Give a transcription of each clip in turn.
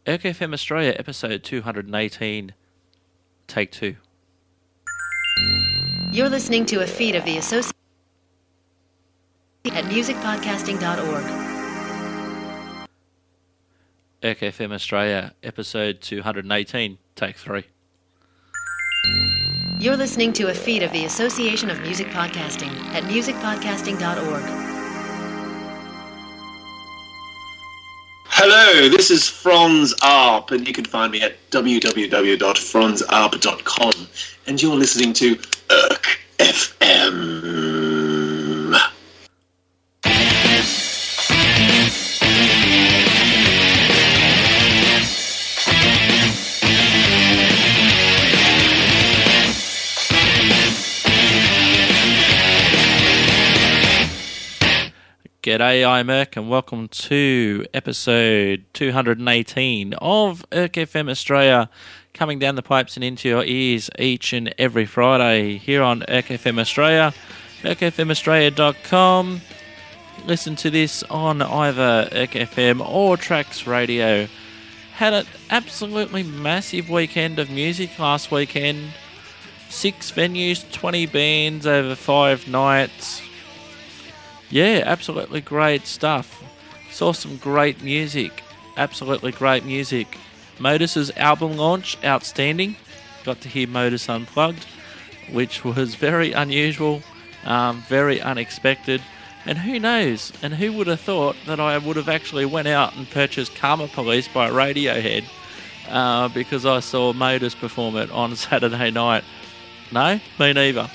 ErkFM Australia, episode 218, take 2. You're listening to a feed of the Association at musicpodcasting.org. ErkFM Australia, episode 218, take 3. You're listening to a feed of the Association of Music Podcasting at musicpodcasting.org. Hello, this is Franz Arp, and you can find me at www.franzarp.com, and you're listening to Erk FM. G'day, I'm Erk, and welcome to episode 218 of ErkFM Australia, coming down the pipes and into your ears each and every Friday here on ErkFM Australia, erkfmaustralia.com. Listen to this on either ErkFM or Trax Radio. Had an absolutely massive weekend of music last weekend. 6 venues, 20 bands over 5 nights. Yeah, absolutely great stuff. Saw some great music. Absolutely great music. Modus's album launch, outstanding. Got to hear Modus Unplugged, which was very unusual, very unexpected. And who knows, and who would have thought that I would have actually went out and purchased Karma Police by Radiohead because I saw Modus perform it on Saturday night. No, me neither.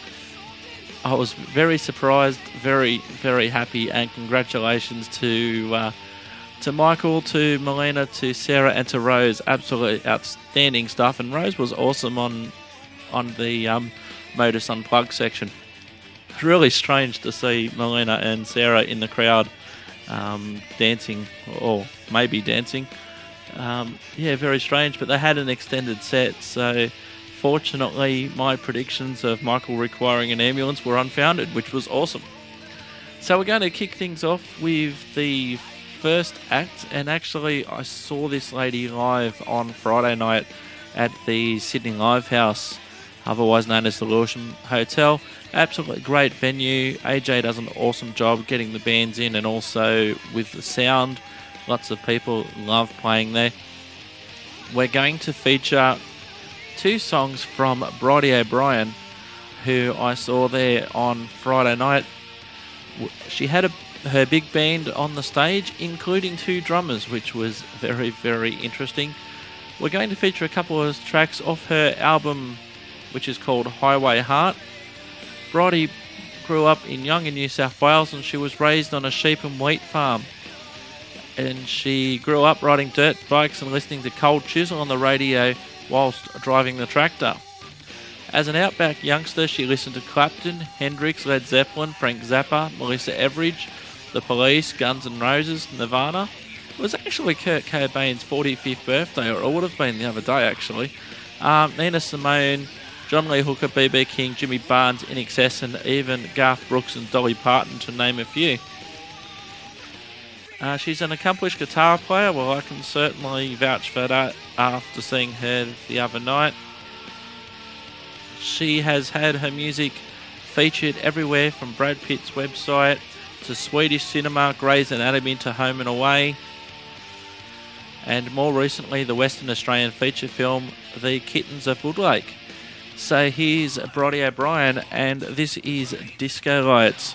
I was very surprised, very, very happy, and congratulations to Michael, to Melina, to Sarah, and to Rose. Absolutely outstanding stuff, and Rose was awesome on the Modus Unplugged section. It's really strange to see Melina and Sarah in the crowd dancing, or maybe dancing. Yeah, very strange, but they had an extended set, so fortunately, my predictions of Michael requiring an ambulance were unfounded, which was awesome. So we're going to kick things off with the first act, and actually I saw this lady live on Friday night at the Sydney Live House, otherwise known as the Lewisham Hotel. Absolutely great venue. AJ does an awesome job getting the bands in and also with the sound. Lots of people love playing there. We're going to feature 2 songs from Bridie O'Brien, who I saw there on Friday night. She had her big band on the stage, including 2 drummers, which was very, very interesting. We're going to feature a couple of tracks off her album, which is called Highway Heart. Bridie grew up in Young in New South Wales, and she was raised on a sheep and wheat farm. And she grew up riding dirt bikes and listening to Cold Chisel on the radio whilst driving the tractor. As an outback youngster, she listened to Clapton, Hendrix, Led Zeppelin, Frank Zappa, Melissa Etheridge, The Police, Guns N' Roses, Nirvana. It was actually Kurt Cobain's 45th birthday, or it would have been the other day actually. Nina Simone, John Lee Hooker, B.B. King, Jimmy Barnes, INXS, and even Garth Brooks and Dolly Parton, to name a few. She's an accomplished guitar player. Well, I can certainly vouch for that after seeing her the other night. She has had her music featured everywhere from Brad Pitt's website to Swedish cinema, Grey's Anatomy to Home and Away, and more recently the Western Australian feature film The Kittens of Woodlake. So here's Bridie O'Brien, and this is Disco Lights.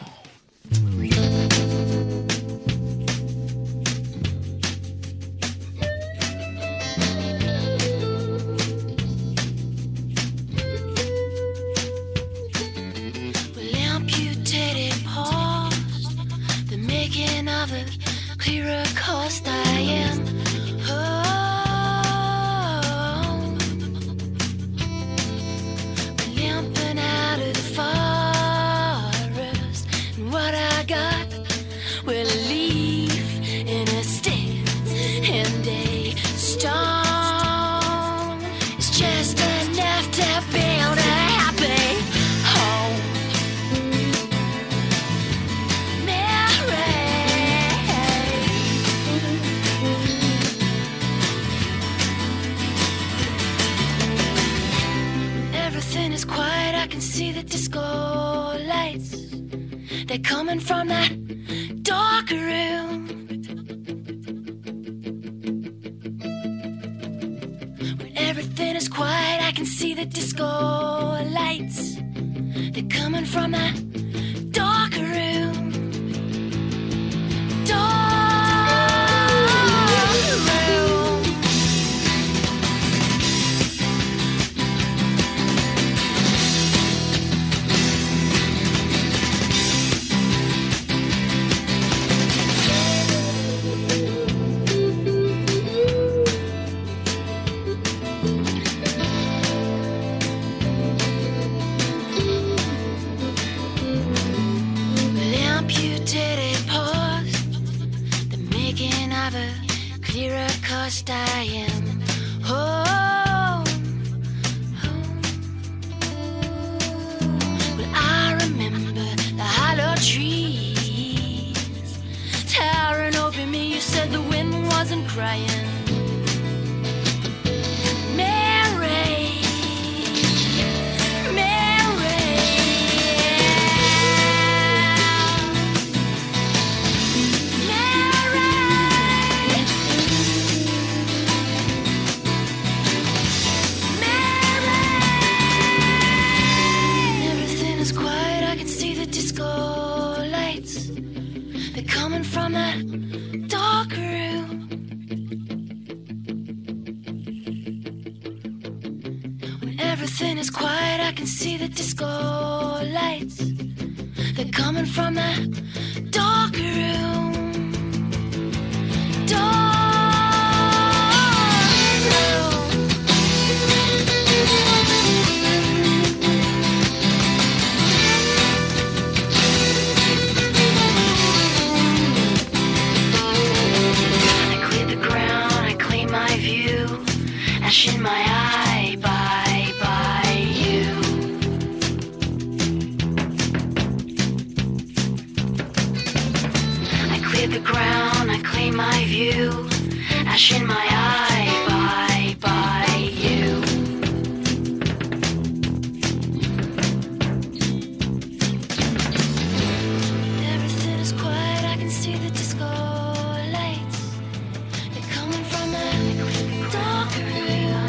see the disco lights. They're coming from that dark room. When everything is quiet, I can see the disco lights. They're coming from that dark room. I am home, home. Well, I remember the hollow trees towering over me. You said the wind wasn't crying. From that dark room. When everything is quiet, I can see the disco lights. They're coming from that dark room. Ash in my eye, bye, bye, you. I cleared the ground, I clean my view. Ash in my eye, bye, bye, you. Everything is quiet, I can see the disco lights. They're coming from that dark room.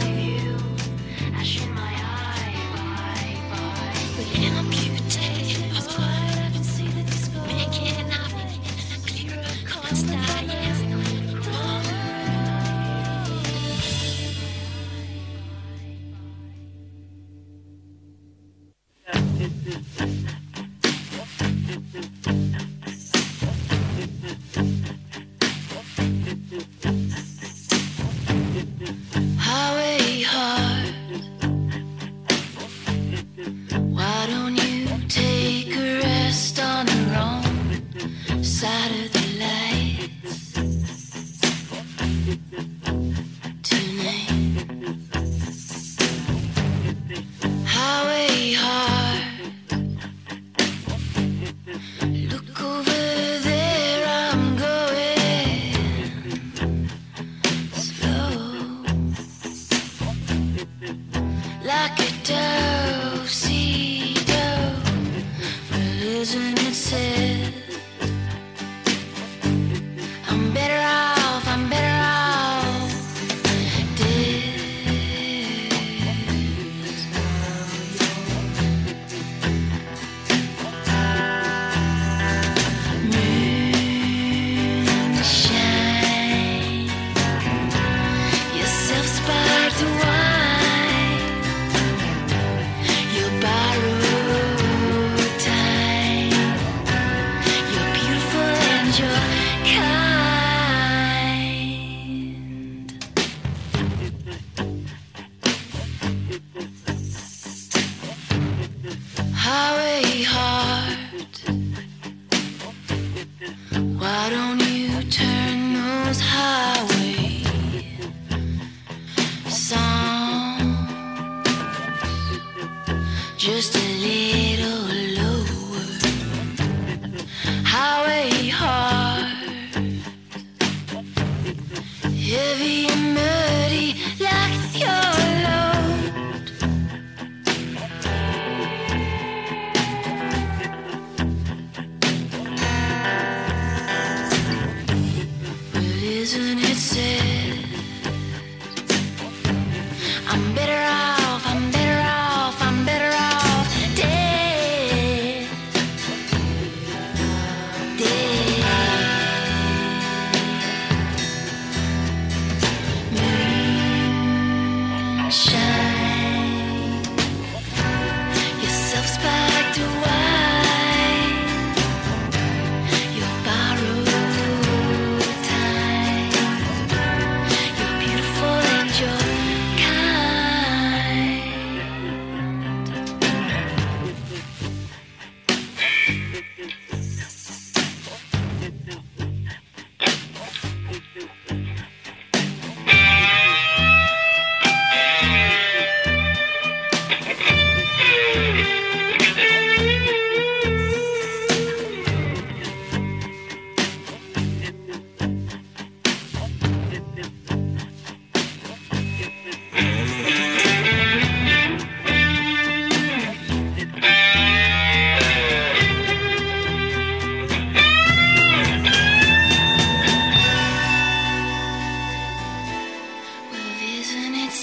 Just a little lower. Highway hard, heavy and muddy like your load.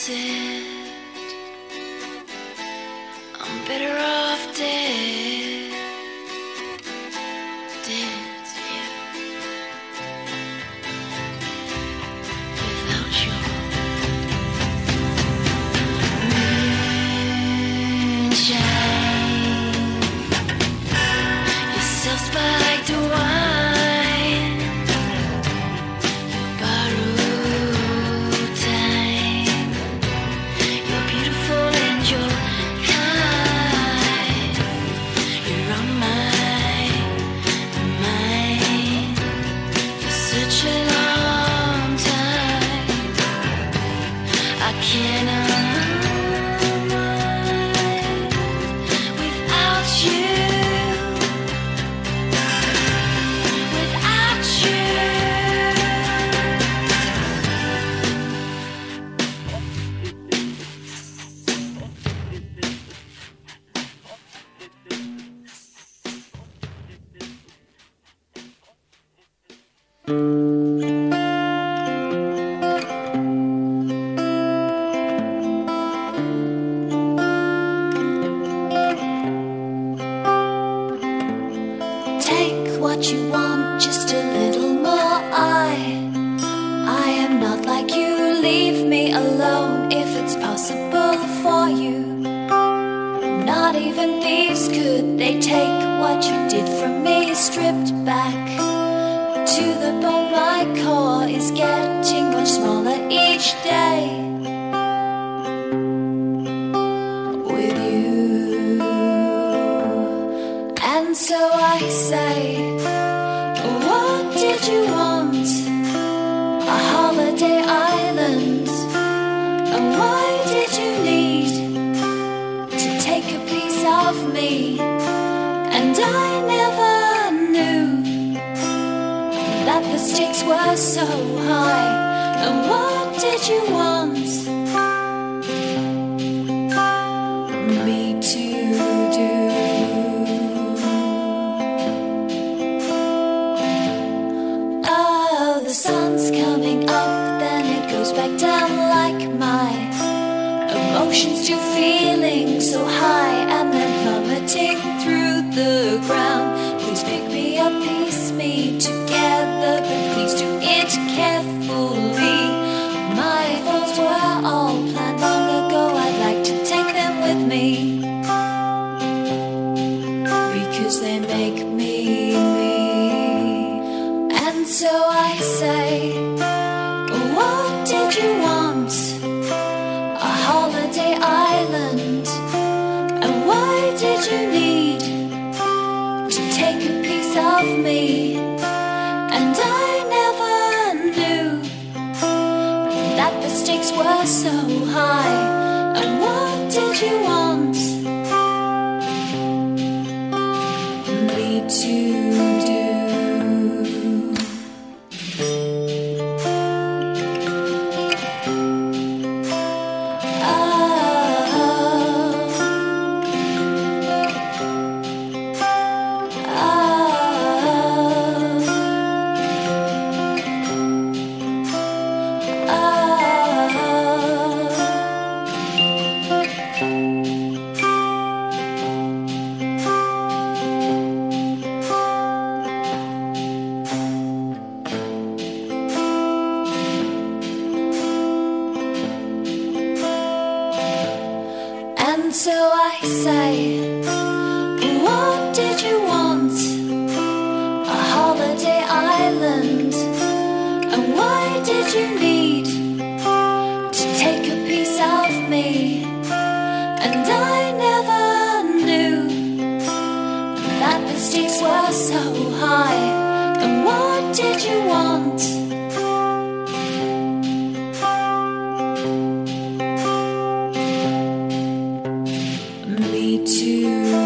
it. I'm better off dead. Dead, yeah. Without your moonshine, your self-spiked wine, your borrowed time. You're beautiful and you're kind. You're on my mind for such a long time. I cannot mind without you. Without you. Take what you want, just a little more. I am not like you. Leave me alone if it's possible for you. Not even thieves could they take what you did from me. Stripped back to the bone, my core is getting much smaller each day. With you, and so I say, what did you want? A holiday island. And why did you need to take a piece of me? And I never knew that the stakes were so high. And what did you want me to do? Oh, the sun's coming up, then it goes back down like my emotions do, feeling so high and then plummeting through the ground. Please pick me up, piece me together, but please do it carefully. My faults were all planned long ago, I'd like to take them with me, because they make me me. And so I say, what did you want? A holiday island. And why did you need to take a piece of me? And I never knew that the stakes were so high. And what did you want me to do? And so I say, what did you want? A holiday island. And why did you need to take a piece of me? And I never knew that the stakes were so high. And what did you want me to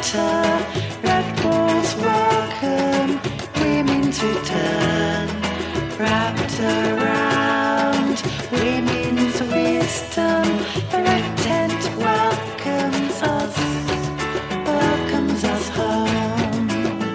shelter. Red Bulls welcome women to turn. Wrapped around women's wisdom, the red tent welcomes us home.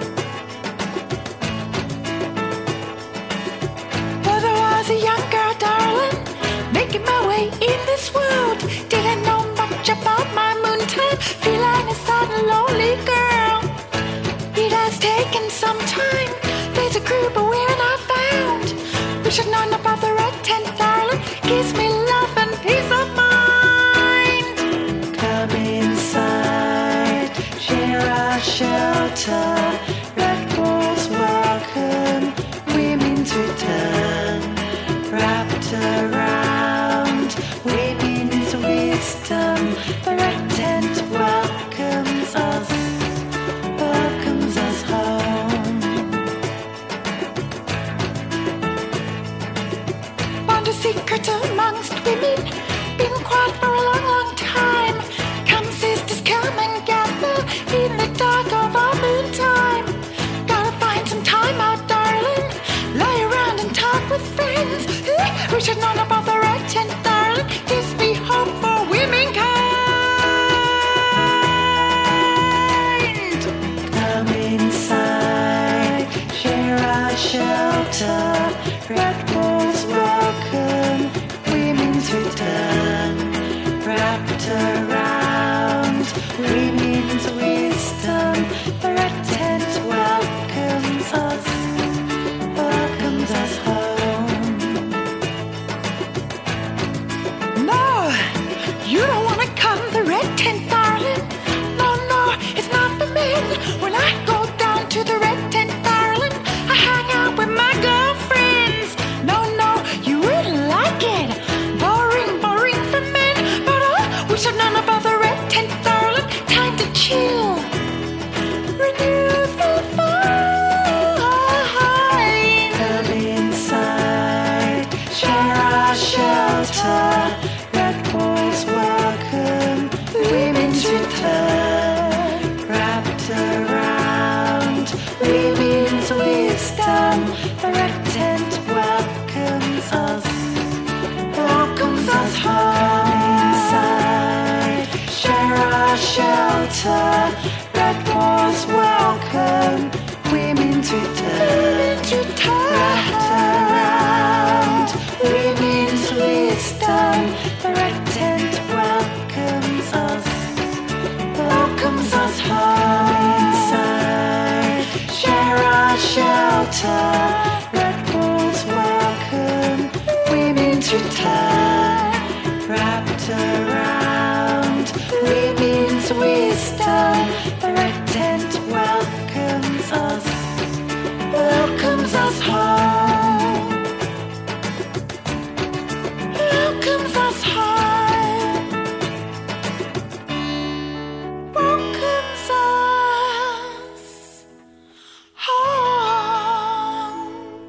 But I was a young girl, darling, making my way in this world. Didn't know much about my moontime, feeling a sudden lonely girl. It has taken some time, there's a group of women I found. Wish I'd known about the red tent, darling, gives me love and peace of mind. Come inside, share our shelter. Red Bulls welcome women's return. Wrapped around women's wisdom, the red tent welcomes us home. Found a secret amongst women, been quiet for a long, long time. Come sisters, come and gather in the dark of our noontime. Gotta find some time out, darling, lie around and talk with friends. We should know about the red tent, darling, gives me hope for womankind. Come inside, share our shelter. Red Bulls welcome women's return. Wrapped around women's wisdom, the red tent welcomes us home. No, you don't wanna come the red tent, darling. No, it's not for men. When I go down to the red tent, darling, I hang out with my girlfriends. No, you wouldn't like it. Boring for men. But we should know about the red tent, darling. Time to chill. Renew the fire. Come inside, share our shelter. Red Bulls welcome women's return. Wrapped around women's wisdom, the red tent welcomes us home. Inside, share our shelter. Red Bulls welcome women's return. Wrapped around women's wisdom, the red tent welcomes us home. Inside, share our shelter. Red Bulls welcome women's return. Wrapped around women's wisdom, the red tent welcomes us home. Welcomes us home. Welcomes us home.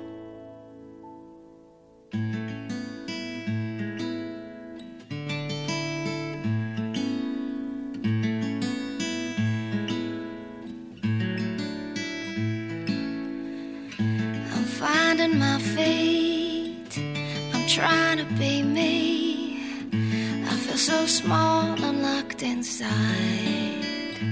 Finding my feet, I'm trying to be me. I feel so small, I'm locked inside.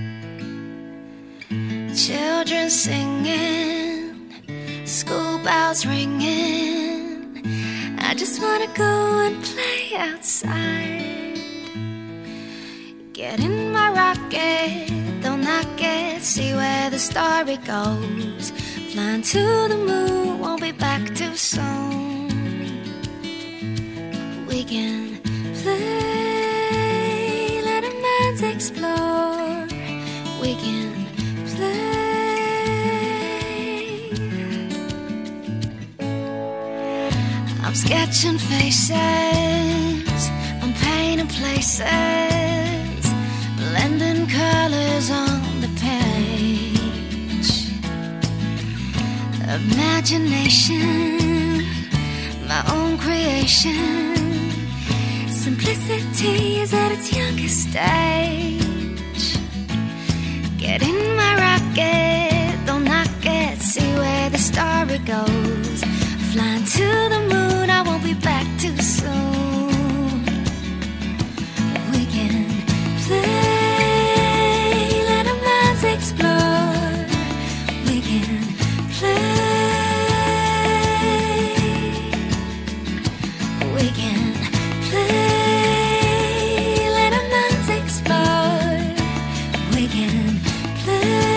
Children singing, school bells ringing. I just wanna go and play outside. Get in my rocket, don't knock it, see where the story goes. Flying to the moon, won't be back too soon. We can play, let our minds explore. We can play. I'm sketching faces, I'm painting places, blending colors on the page. Imagination, my own creation. Simplicity is at its youngest stage. Get in my rocket, don't knock it, see where the story goes. Flying to the moon, I won't be back too soon. We can play, let our minds explore. We can play. We can play, let our minds explore. We can play.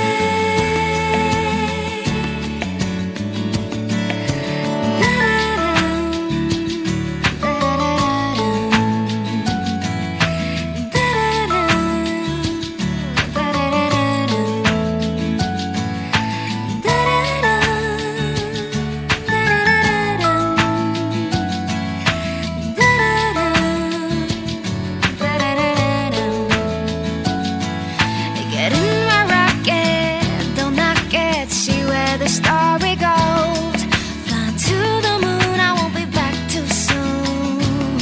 Get in my rocket, don't knock it, see where the story goes. Flying to the moon, I won't be back too soon.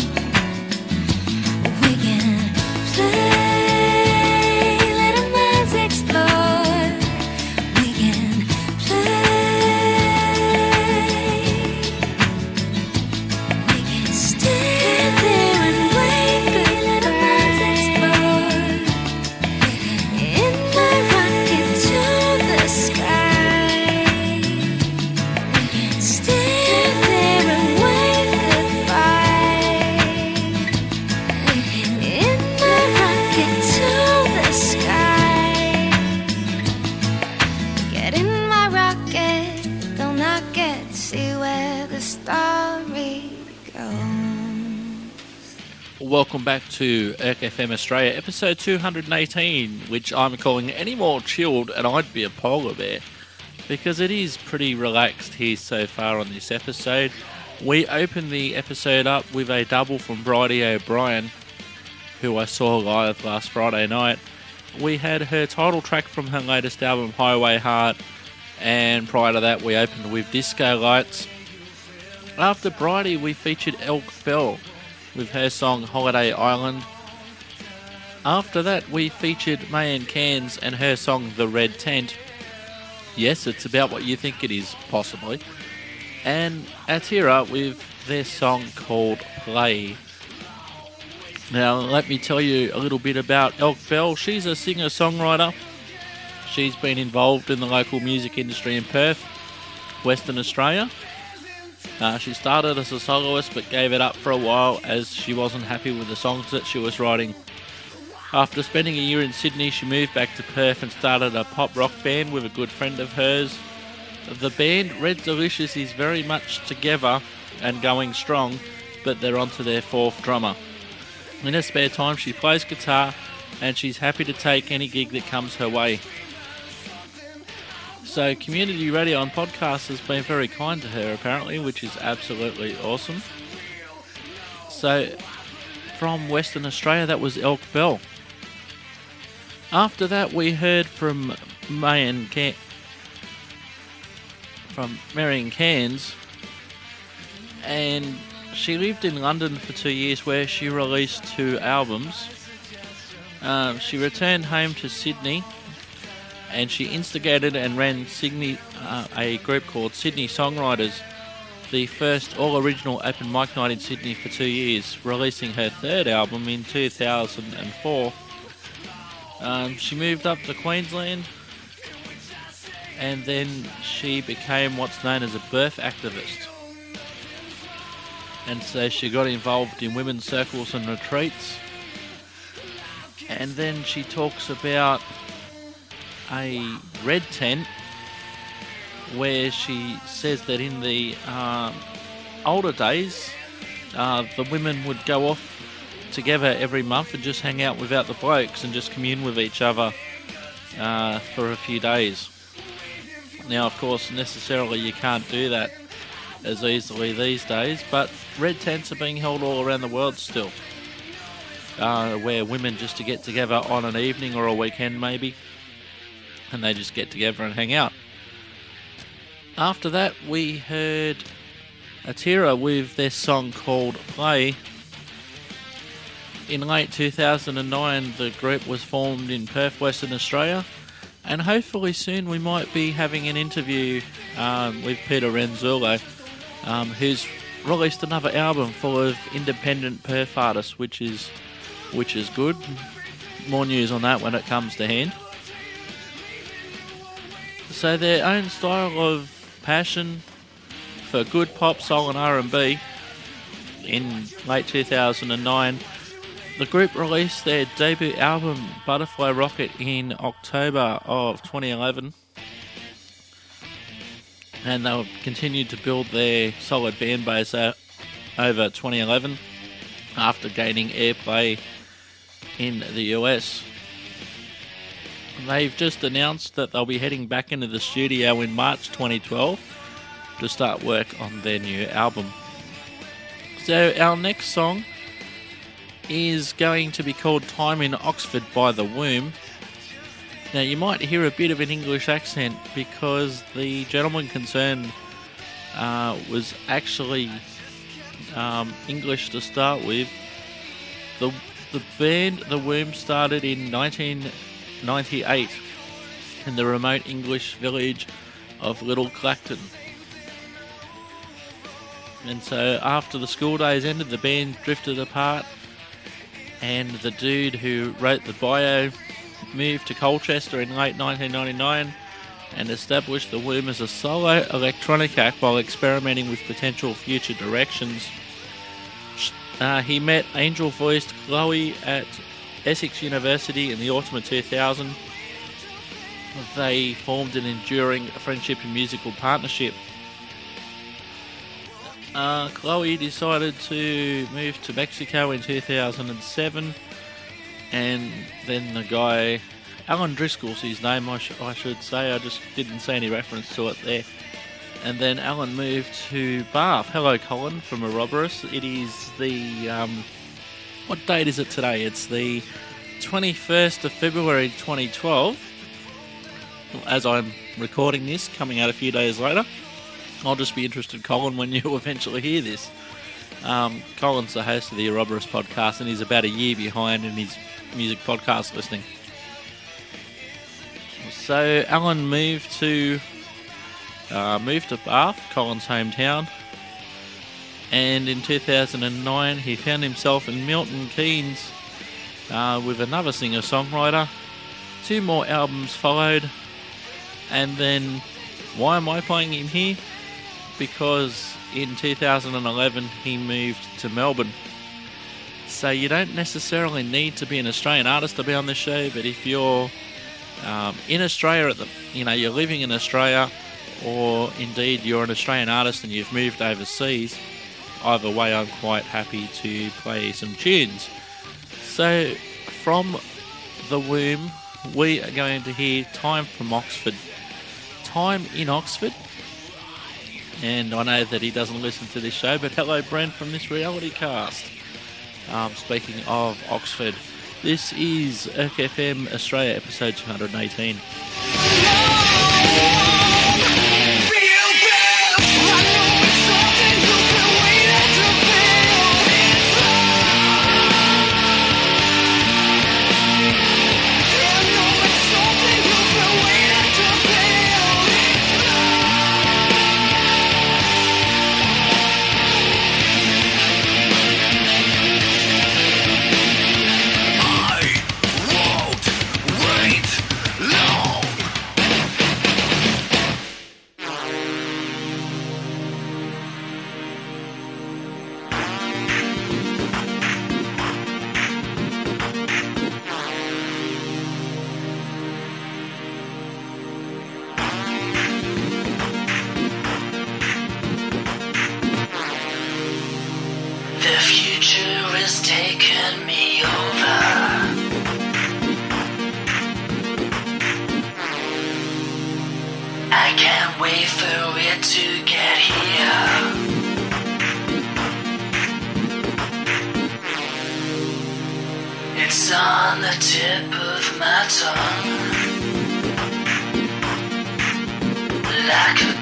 We can play, let our minds explore. We can play. We can stand there and wait, let our minds explore. In my rocket to the sky, we can stand there and wave goodbye. In my rocket to the sky, get in my rocket, don't knock it, see where the story goes. Welcome back to Erk FM Australia, episode 218, which I'm calling Any More Chilled and I'd Be a Polar Bear, because it is pretty relaxed here so far on this episode. We opened the episode up with a double from Bridie O'Brien, who I saw live last Friday night. We had her title track from her latest album, Highway Heart, and prior to that we opened with Disco Lights. After Bridie, we featured Elk Bell with her song Holiday Island. After that, we featured Mayan Cairns and her song The Red Tent. Yes, it's about what you think it is, possibly. And Atira with their song called Play. Now, let me tell you a little bit about Elk Bell. She's a singer-songwriter. She's been involved in the local music industry in Perth, Western Australia. She started as a soloist but gave it up for a while as she wasn't happy with the songs that she was writing. After spending a year in Sydney, she moved back to Perth and started a pop rock band with a good friend of hers. The band Red Delicious is very much together and going strong, but they're on to their fourth drummer. In her spare time, she plays guitar and she's happy to take any gig that comes her way. So community radio and podcast has been very kind to her apparently, which is absolutely awesome. So from Western Australia, that was Elk Bell. After that, we heard from Marion Cairns, and she lived in London for 2 years where she released 2 albums. She returned home to Sydney and she instigated and ran a group called Sydney Songwriters, the first all-original open mic night in Sydney for 2 years, releasing her 3rd album in 2004. She moved up to Queensland and then she became what's known as a birth activist. And so she got involved in women's circles and retreats. And then she talks about a red tent where she says that in the older days, the women would go off together every month and just hang out without the blokes and just commune with each other for a few days. Now, of course, necessarily you can't do that as easily these days, but red tents are being held all around the world still, where women just to get together on an evening or a weekend maybe, and they just get together and hang out. After that, we heard Atira with their song called Play. In late 2009, the group was formed in Perth, Western Australia. And hopefully soon we might be having an interview with Peter Renzullo, who's released another album full of independent Perth artists, which is good. More news on that when it comes to hand. So their own style of passion for good pop, soul and R&B. In late 2009, the group released their debut album Butterfly Rocket in October of 2011, and they'll continue to build their solid fan base over 2011 after gaining airplay in the US. They've just announced that they'll be heading back into the studio in March 2012 to start work on their new album. So our next song is going to be called Time in Oxford by The Womb. Now you might hear a bit of an English accent because the gentleman concerned was actually English to start with. The band The Womb started in 1998 in the remote English village of Little Clacton. And so after the school days ended, the band drifted apart, and the dude who wrote the bio moved to Colchester in late 1999 and established The Womb as a solo electronic act while experimenting with potential future directions. He met angel-voiced Chloe at Essex University in the autumn of 2000. They formed an enduring friendship and musical partnership. Chloe decided to move to Mexico in 2007, and then the guy, Alan Driscoll's his name, I should say, I just didn't see any reference to it there. And then Alan moved to Bath. Hello, Colin from Ouroboros. It is the, what date is it today? It's the 21st of February 2012, as I'm recording this, coming out a few days later. I'll just be interested, Colin, when you eventually hear this. Colin's the host of the Ouroboros podcast, and he's about a year behind in his music podcast listening. So Alan moved to Bath, Colin's hometown, and in 2009 he found himself in Milton Keynes with another singer-songwriter. 2 more albums followed, and then why am I playing him here? Because in 2011 he moved to Melbourne. So you don't necessarily need to be an Australian artist to be on this show, but if you're in Australia, you're living in Australia, or indeed you're an Australian artist and you've moved overseas, either way I'm quite happy to play some tunes. So from The Womb we are going to hear Time from Oxford. Time in Oxford. And I know that he doesn't listen to this show, but hello Brent from this reality cast. Speaking of Oxford, this is ERC FM Australia episode 218. On the tip of my tongue, like a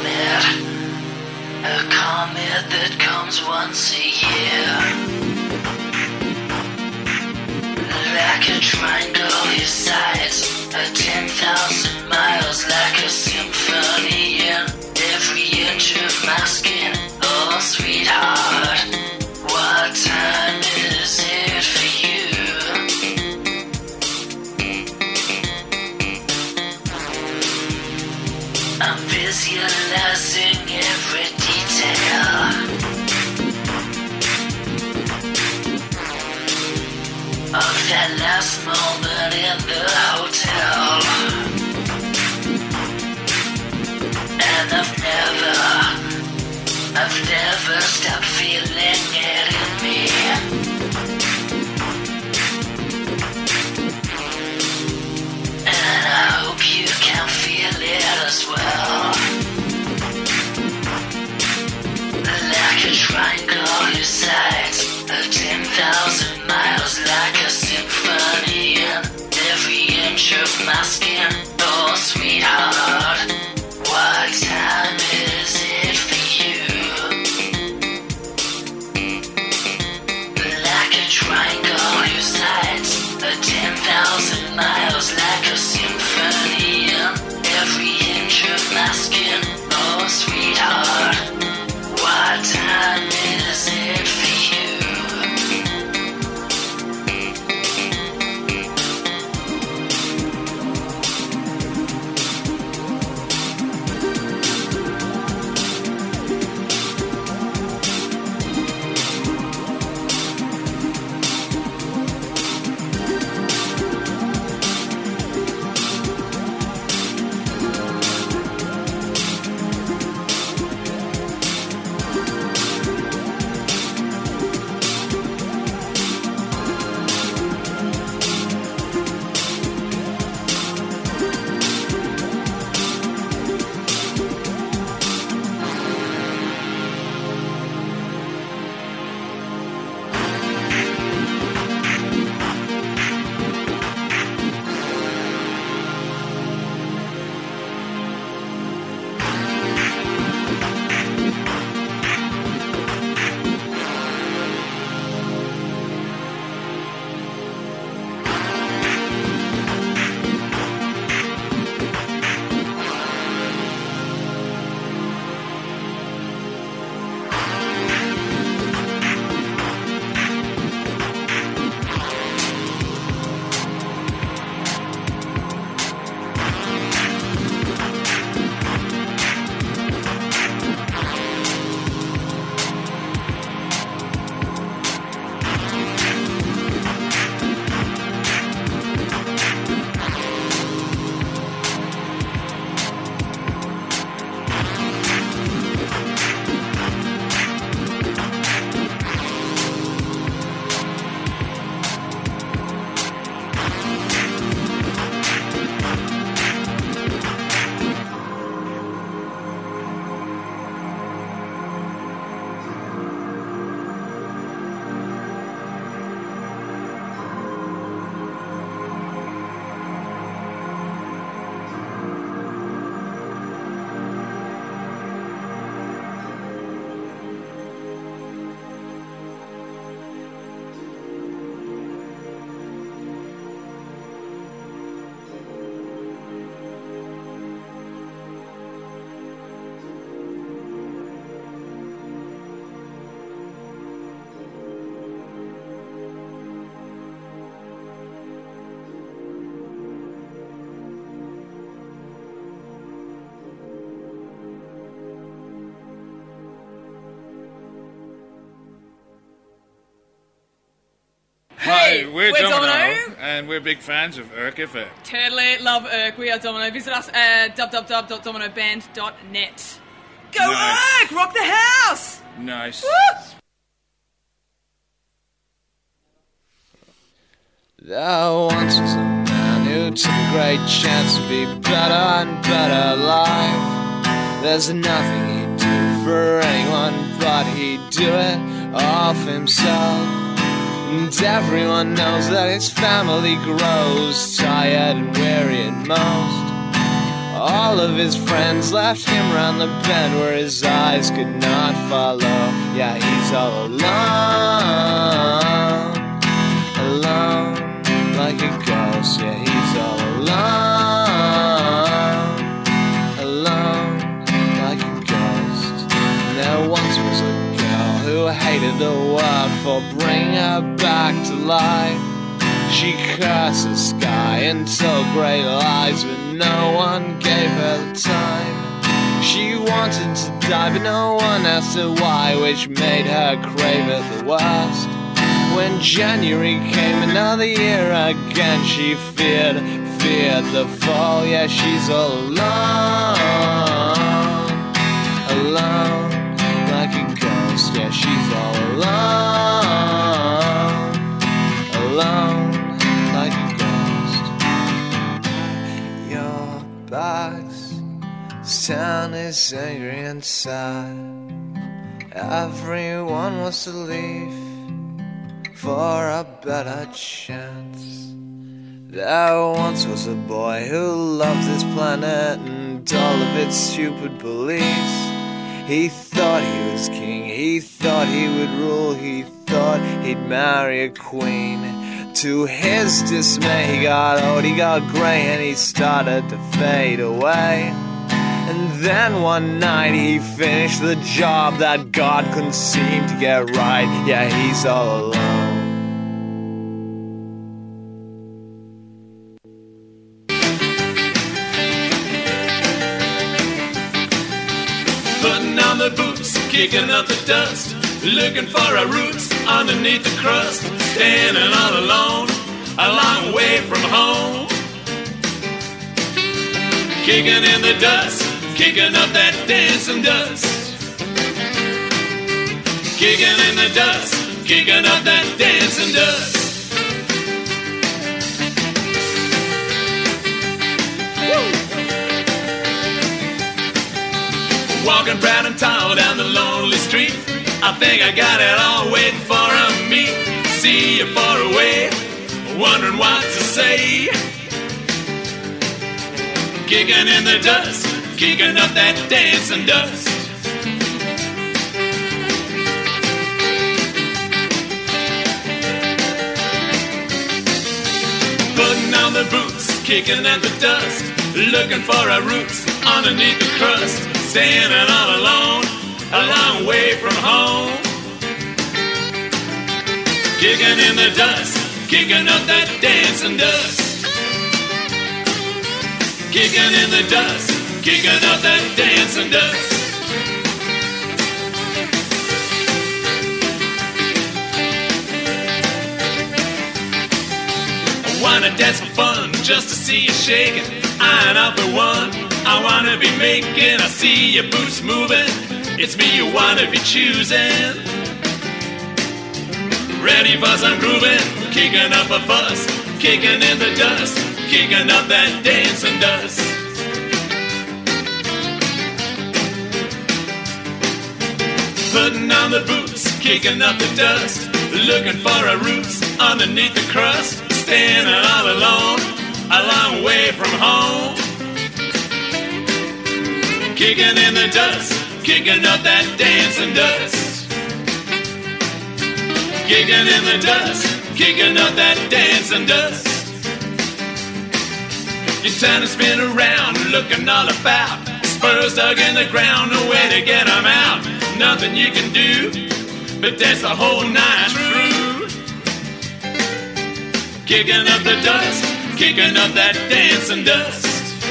comet that comes once a year, like a triangle of sight. 10,000 miles like a symphony in every inch of my skin. Oh, sweetheart, what time is it for you? I'm visualizing every detail of that last moment in the hotel. And I've never stopped feeling it in me. And I hope you can feel it as well. Like a triangle, your sides of 10,000 miles, like a symphony in every inch of my skin. Oh, sweetheart, what time is it for you? Like a triangle, your sides of 10,000 miles, like a symphony in every inch of my skin. Oh, sweetheart, what time is it for you? Hi, we're Domino, and we're big fans of Irk FM. Totally love Irk. We are Domino. Visit us at www.dominoband.net. Go Nice. Irk! Rock the house! Nice. Woo! There once was a man who took a great chance to be better and better alive. There's nothing he'd do for anyone, but he'd do it all for himself. And everyone knows that his family grows tired and weary at most. All of his friends left him round the bend where his eyes could not follow. Yeah, he's all alone, alone like a ghost. Yeah, he's all alone. once was a girl who hated the world for bringing her back to life. She cursed the sky and told great lies, but no one gave her the time. She wanted to die, but no one asked her why, which made her crave it the worst. When January came, another year again, she feared the fall. Yeah, she's all alone, alone, like a ghost. Yeah, she's all alone, alone, like a ghost. Your bags, this town is angry and sad. Everyone wants to leave for a better chance. There once was a boy who loved this planet and all of its stupid beliefs. He thought he was king, he thought he would rule, he thought he'd marry a queen. To his dismay, he got old, he got grey, and he started to fade away. And then one night he finished the job that God couldn't seem to get right. Yeah, he's all alone. Putting on the boots, kicking up the dust, looking for our roots underneath the crust, standing all alone, a long way from home. Kicking in the dust, kicking up that dancing dust. Kicking in the dust, kicking up that dancing dust. Walking proud and tall down the lonely street, I think I got it all waiting for me. See you far away, wondering what to say. Kicking in the dust, kicking up that dancing dust. Putting on the boots, kicking at the dust, looking for our roots underneath the crust, standing all alone, a long way from home. Kicking in the dust, kicking up that dancing dust. Kicking in the dust, kicking up that dancing dust. I wanna dance for fun, just to see you shaking. I'm not the one I wanna be making. I see your boots moving, it's me you wanna be choosing. Ready for some grooving, kicking up a fuss, kicking in the dust, kicking up that dancing dust. Putting on the boots, kicking up the dust, looking for our roots underneath the crust, standing all alone, a long way from home. Kicking in the dust, kicking up that dancing dust. Kicking in the dust, kicking up that dancing dust. You're trying to spin around, looking all about, spurs dug in the ground, no way to get them out. Nothing you can do, but that's the whole night through. Kicking up the dust, kicking up that dancing dust.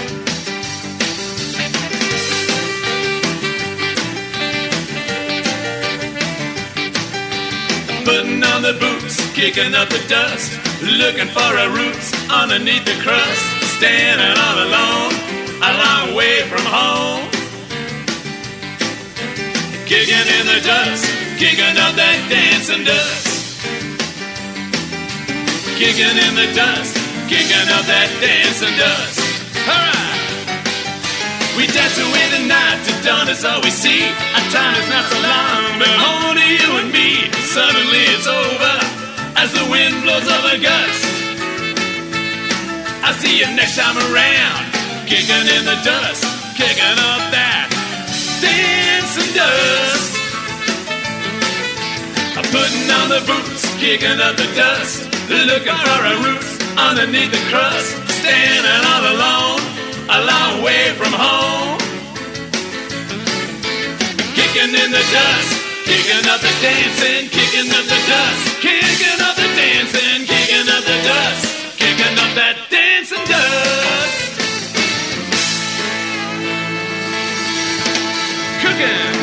Putting on the boots, kicking up the dust, looking for our roots underneath the crust, standing all alone, a long way from home. Kicking in the dust, kicking up that dancing dust. Kicking in the dust, kicking up that dancing dust. Alright! We dance away the night till dawn is all we see. Our time is not so long, but only you and me. Suddenly it's over as the wind blows over gusts. I'll see you next time around, kicking in the dust, kicking up that dancing dust. I'm putting on the boots, kicking up the dust, looking for our roots underneath the crust, standing all alone, a long way from home. Kicking kicking in the dust, kicking up the dancing, kicking up the dust, kicking up the dancing, kicking up the dust, kicking up that dancing dust. Cooking.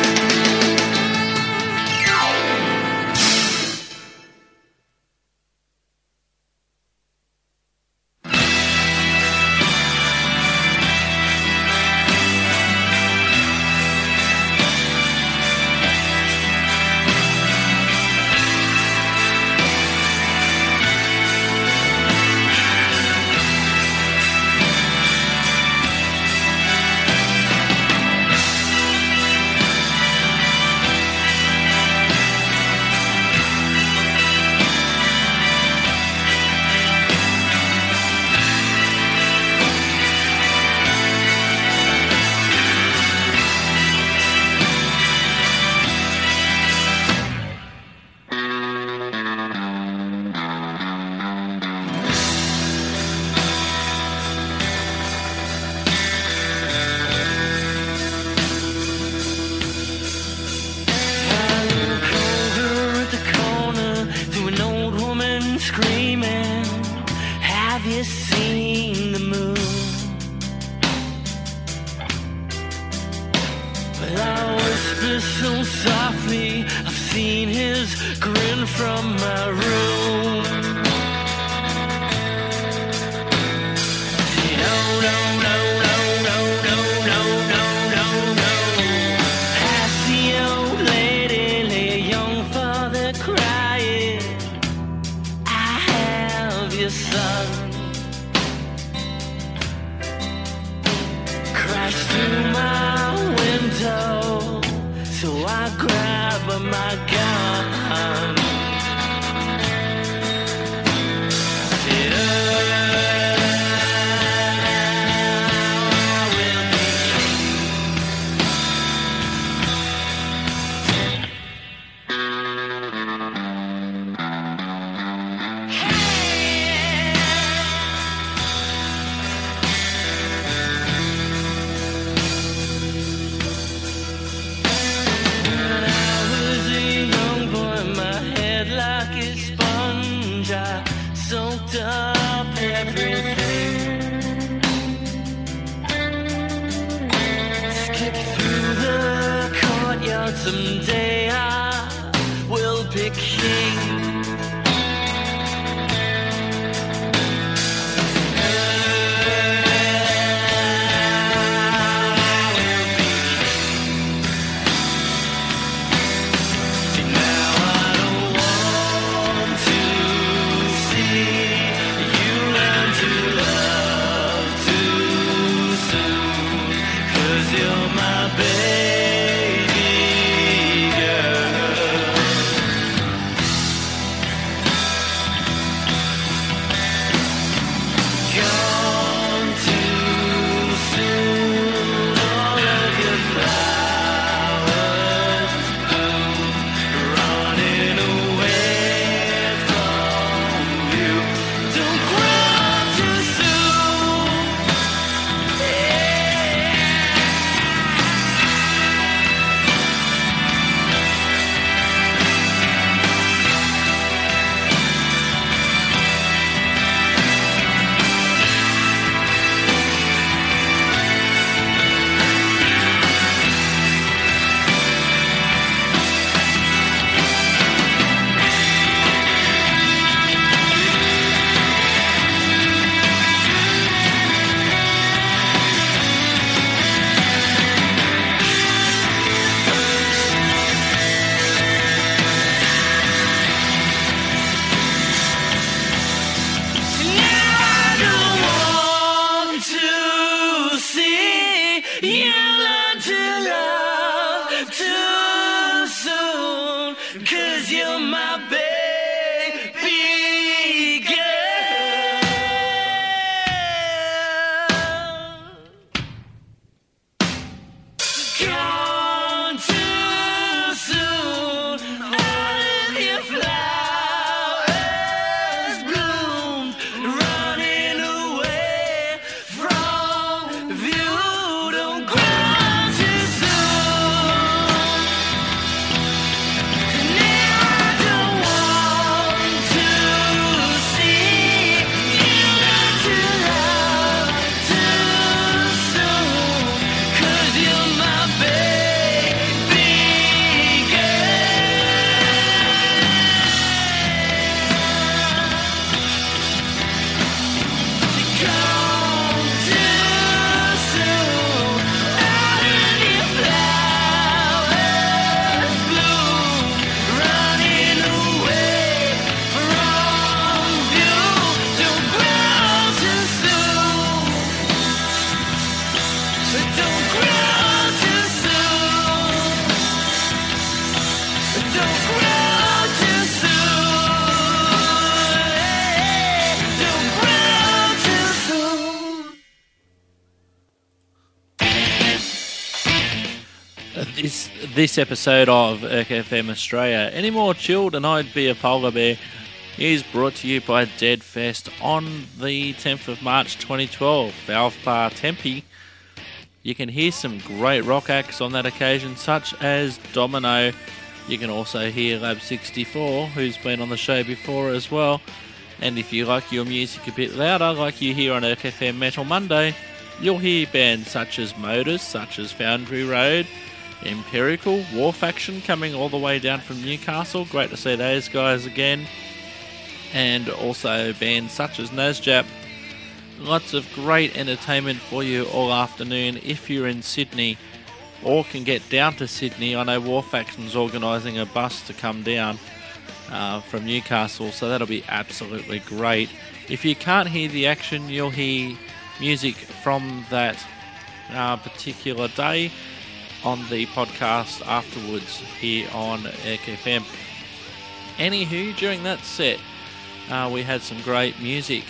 this episode of Erk FM Australia. Any more chilled and I'd be a polar bear is brought to you by Deadfest on the 10th of March 2012, Valve Bar Tempe. You can hear some great rock acts on that occasion, such as Domino. You can also hear Lab 64, who's been on the show before as well. And if you like your music a bit louder, like you hear on Erk FM Metal Monday, you'll hear bands such as Motors, such as Foundry Road, Empirical, War Faction coming all the way down from Newcastle. Great to see those guys again. And also bands such as Nasjap. Lots of great entertainment for you all afternoon if you're in Sydney or can get down to Sydney. I know War Faction's organising a bus to come down from Newcastle, so that'll be absolutely great. If you can't hear the action, you'll hear music from that particular day on the podcast afterwards here on Erk FM. Anywho, during that set, we had some great music.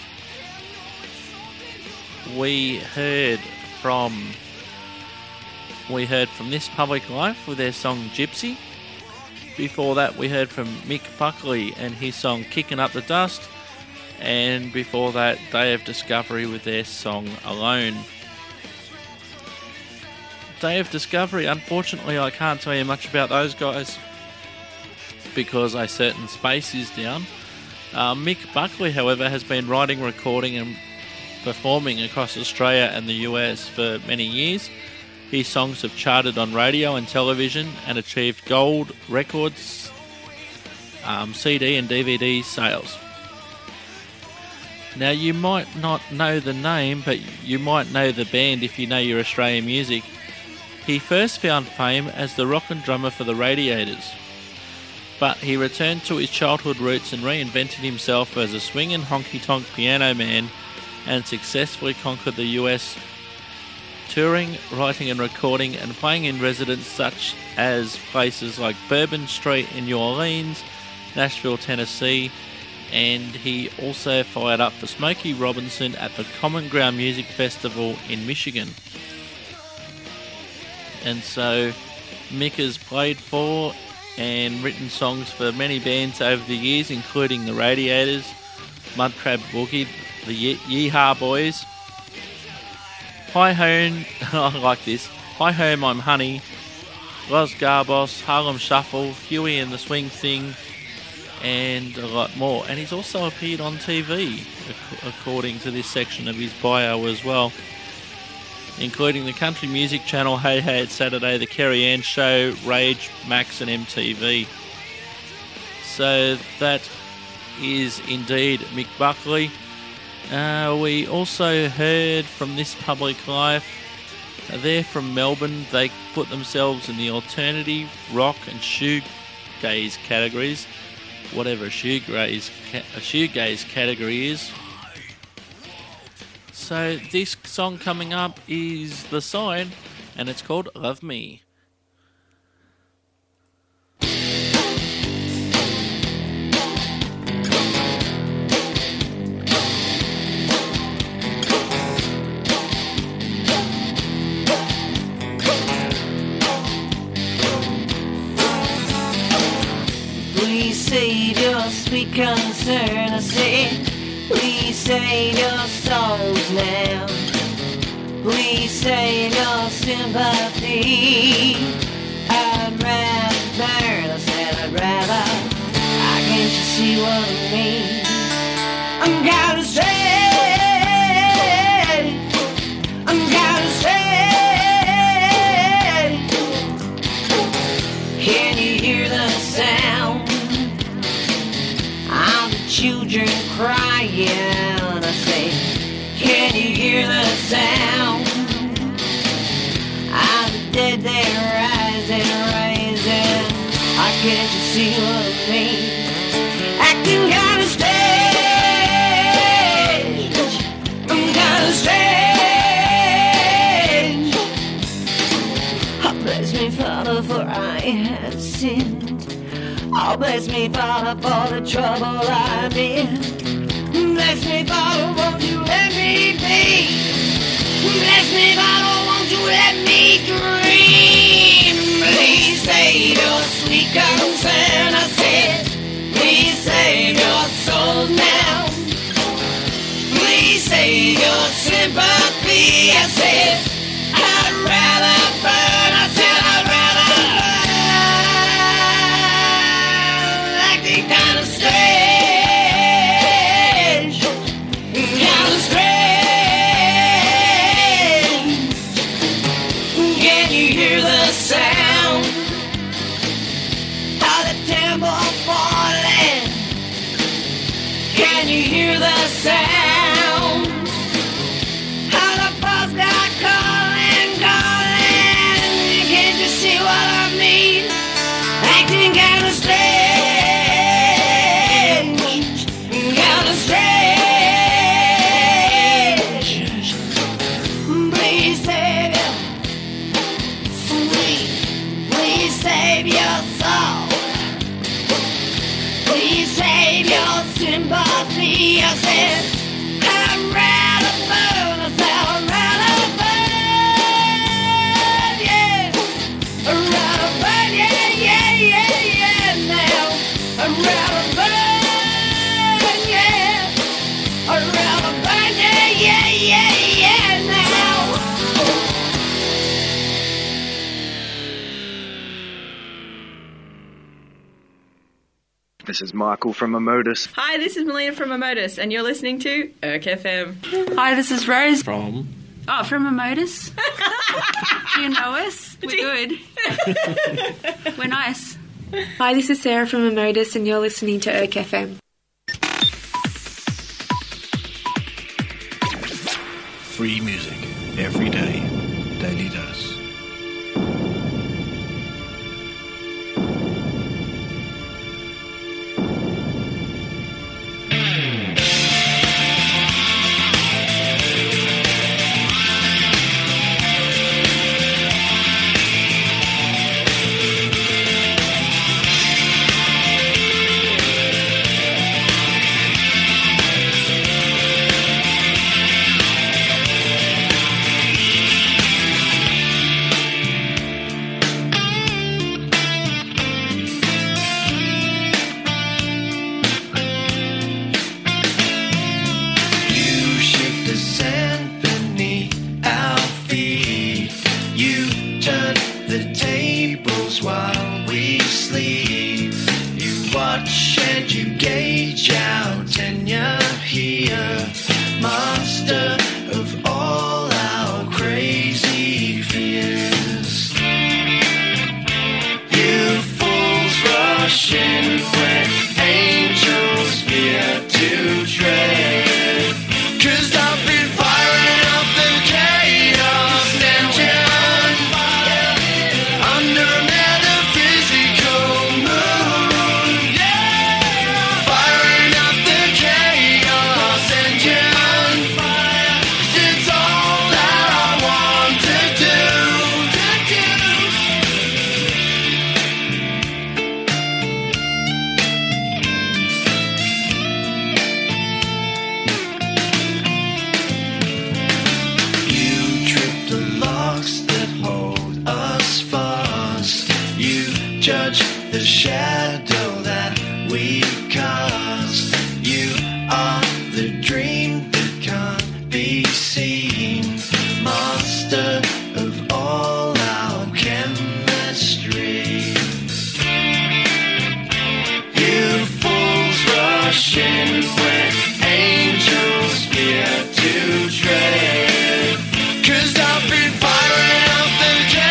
We heard from This Public Life with their song Gypsy. Before that, we heard from Mick Buckley and his song Kicking Up the Dust. And before that, Day of Discovery with their song Alone. Day of Discovery, unfortunately, I can't tell you much about those guys because a certain space is down. Mick Buckley, however, has been writing, recording and performing across Australia and the US for many years. His songs have charted on radio and television and achieved gold records, CD and DVD sales. Now, you might not know the name, but you might know the band if you know your Australian music. He first found fame as the rock and drummer for the Radiators, but he returned to his childhood roots and reinvented himself as a swinging honky-tonk piano man and successfully conquered the US, touring, writing and recording and playing in residence such as places like Bourbon Street in New Orleans, Nashville, Tennessee, and he also fired up for Smokey Robinson at the Common Ground Music Festival in Michigan. And so Mick has played for and written songs for many bands over the years, including the Radiators, Mudcrab Boogie, the Yeehaw Boys, Hi Home, I like this, Hi Home I'm Honey, Los Garbos, Harlem Shuffle, Huey and the Swing Thing, and a lot more. And he's also appeared on TV, according to this section of his bio as well, including the country music channel Hey Hey It's Saturday, the Kerry Ann Show, Rage, Max and MTV. So that is indeed Mick Buckley. We also heard from This Public Life. They're from Melbourne. They put themselves in the alternative, rock and shoegaze categories, whatever a shoegaze category is. So this song coming up is The Sign, and it's called Love Me. Please save your sweet concern, I say. Please save your souls now. Please save your sympathy. I'd rather burn, I said I'd rather. Can't you see what I mean? I'm kinda straight. I'm kinda straight. Can you hear the sound? Children crying, I say, can you hear the sound? Of the dead, they're rising, rising. Can't you see what I mean? Acting kinda strange. I'm kinda strange. Oh, bless me, Father, for I have sinned. Oh, bless me, Father, for the trouble I'm in. Bless me, Father, won't you let me be? Bless me, Father, won't won't you let me dream? Please save your sweet concern. I said, please save your soul now. Please save your sympathy. I said, I'd rather burn. I said, I'd rather burn. Acting kind of strange, kind of strange. Can you hear the sound of the temple falling? Can you hear the sound of the post God calling, calling? Can't you see what I mean? Acting kind of strange, kind of strange. Please save your sweet, please save your soul. Please save your sympathy. I said, I'd rather burn. I said, I'd rather burn, yeah. I'd rather burn, yeah, yeah, yeah, yeah, now. I'd rather burn, yeah. I'd rather burn, yeah, yeah, yeah, yeah, now. This is Michael from Emotus. Hi, this is Melina from Emotus, and you're listening to Irk FM. Hi, this is Rose. From? Oh, from Emotus. Do you know us? We're good. We're nice. Hi, this is Sarah from Emotus, and you're listening to Irk FM. Free music every day. Daily Dose.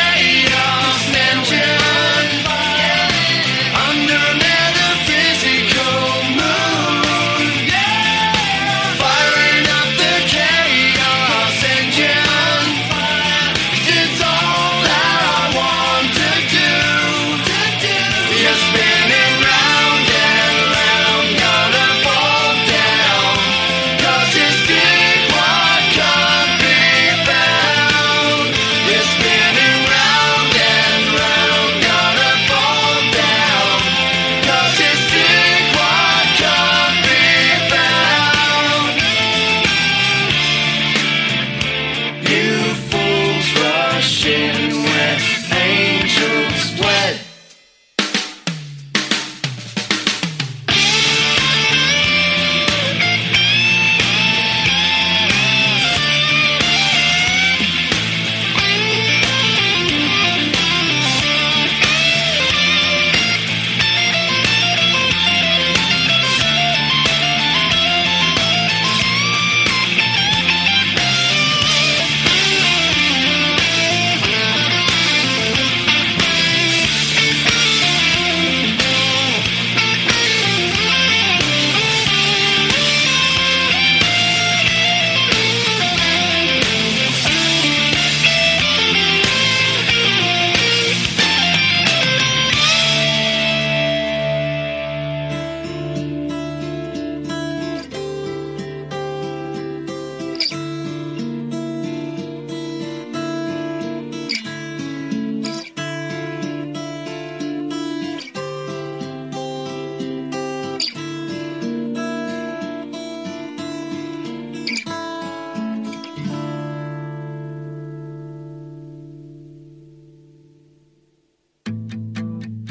Under a metaphysical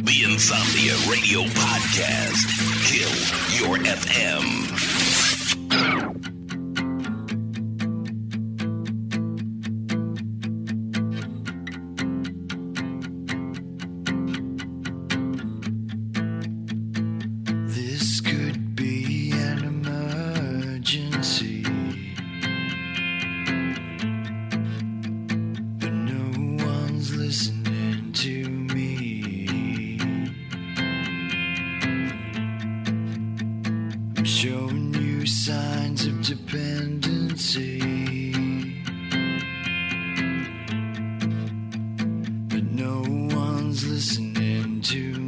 The Insomnia Radio Podcast. Kill your FM. This could be an emergency, but no one's listening to me. I'm showing you signs of dependency, but no one's listening to me.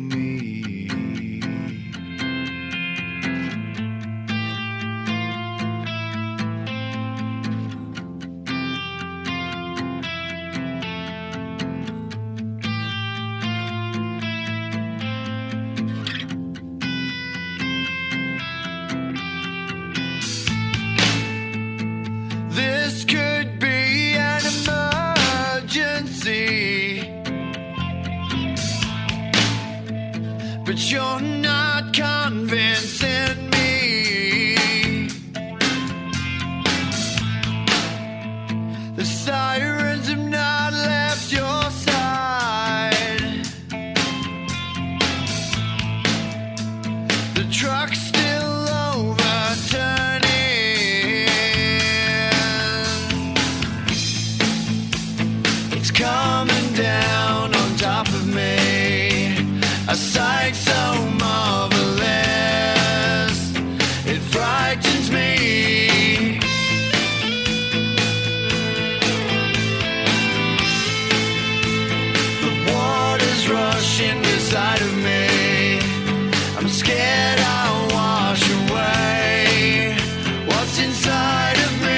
This could be an emergency, but you're not convincing me. The sirens have not left your side. The truck's still overturning. It's coming down on top of me, a sight so marvelous, it frightens me. The water's rushing inside of me, I'm scared I'll wash away what's inside of me.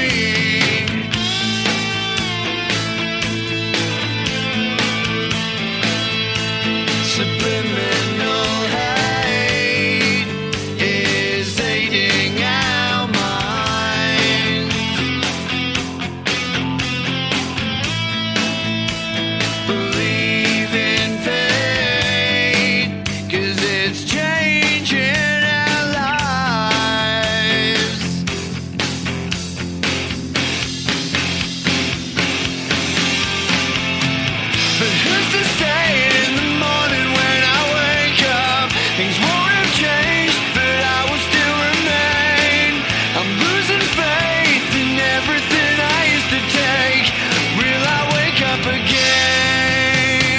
Subliminal hate is aiding our minds. Believe in fate, 'cause it's changing our lives. But who's to say in the morning when I wake up things won't have changed, but I will still remain. I'm losing faith in everything I used to take. Will I wake up again?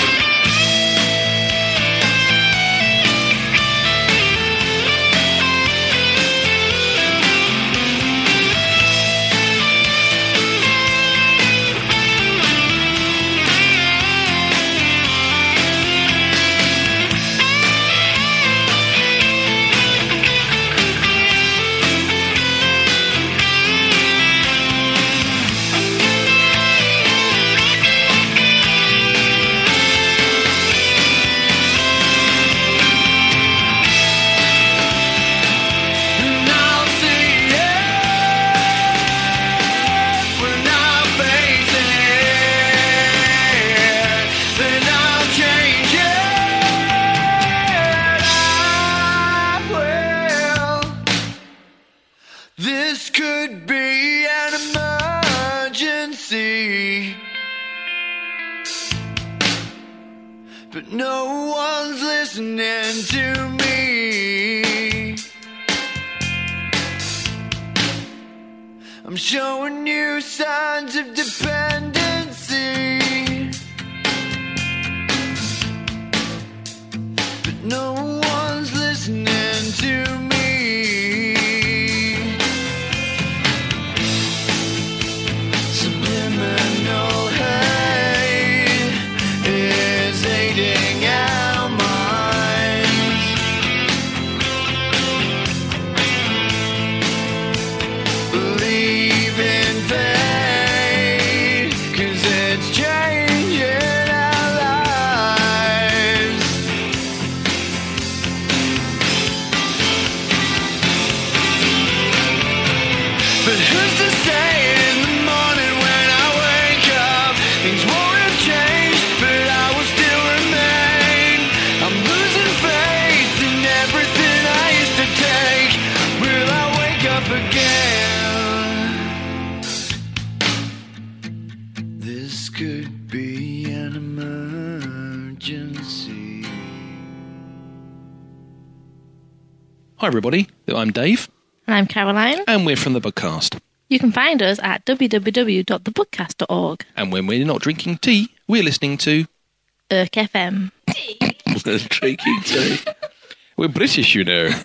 And I'll see it when I'm facing it, then I'll change it. I will. This could be an emergency, but no one's listening to me. I'm showing you signs of dependency, but no one's listening to me. Subliminal hate is aiding our minds. Believe in fate, 'cause it's changing our lives. sea. Hi, everybody. I'm Dave. And I'm Caroline. And we're from the Bookcast. You can find us at www.thebookcast.org. And when we're not drinking tea, we're listening to... Irk FM. Drinking tea. We're British, you know.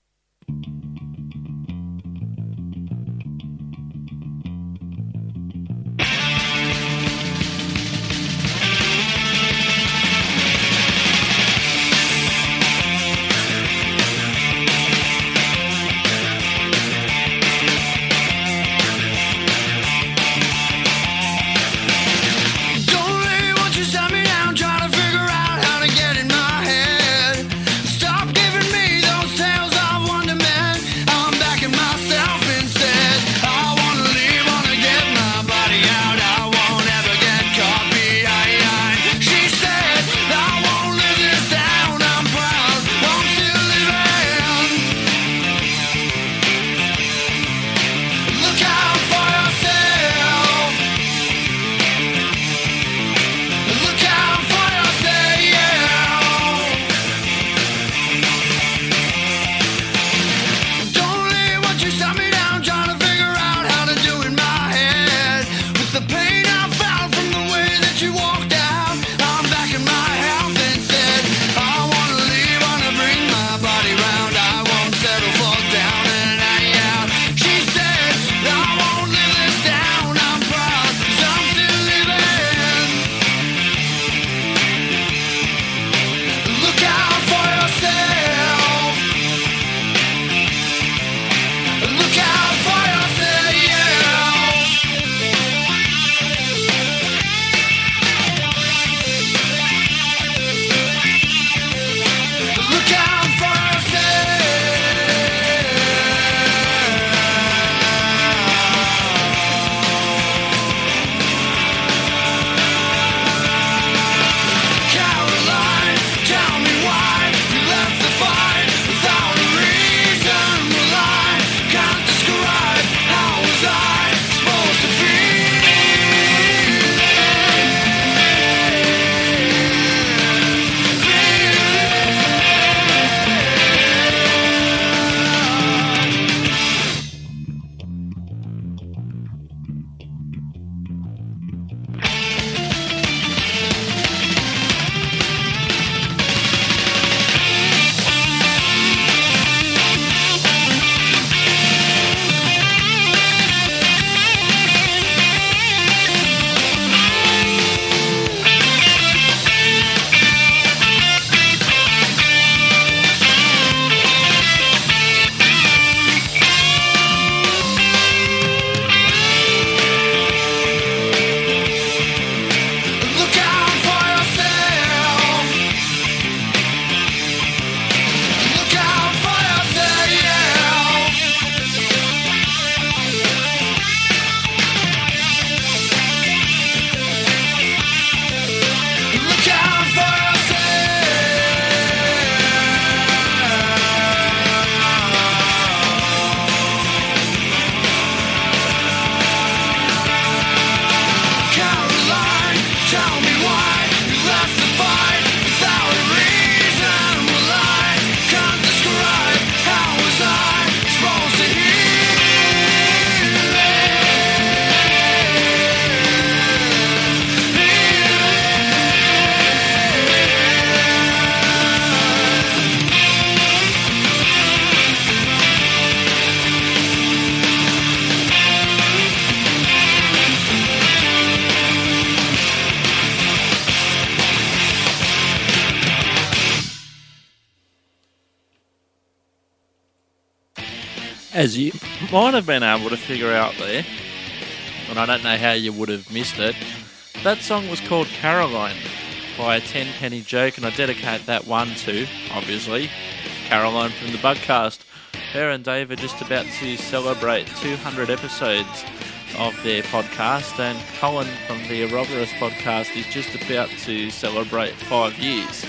As you might have been able to figure out there, and I don't know how you would have missed it, that song was called Caroline by a Tenpenny Joke, and I dedicate that one to, obviously, Caroline from the Bugcast. Her and Dave are just about to celebrate 200 episodes of their podcast, and Colin from the Ouroboros podcast is just about to celebrate 5 years.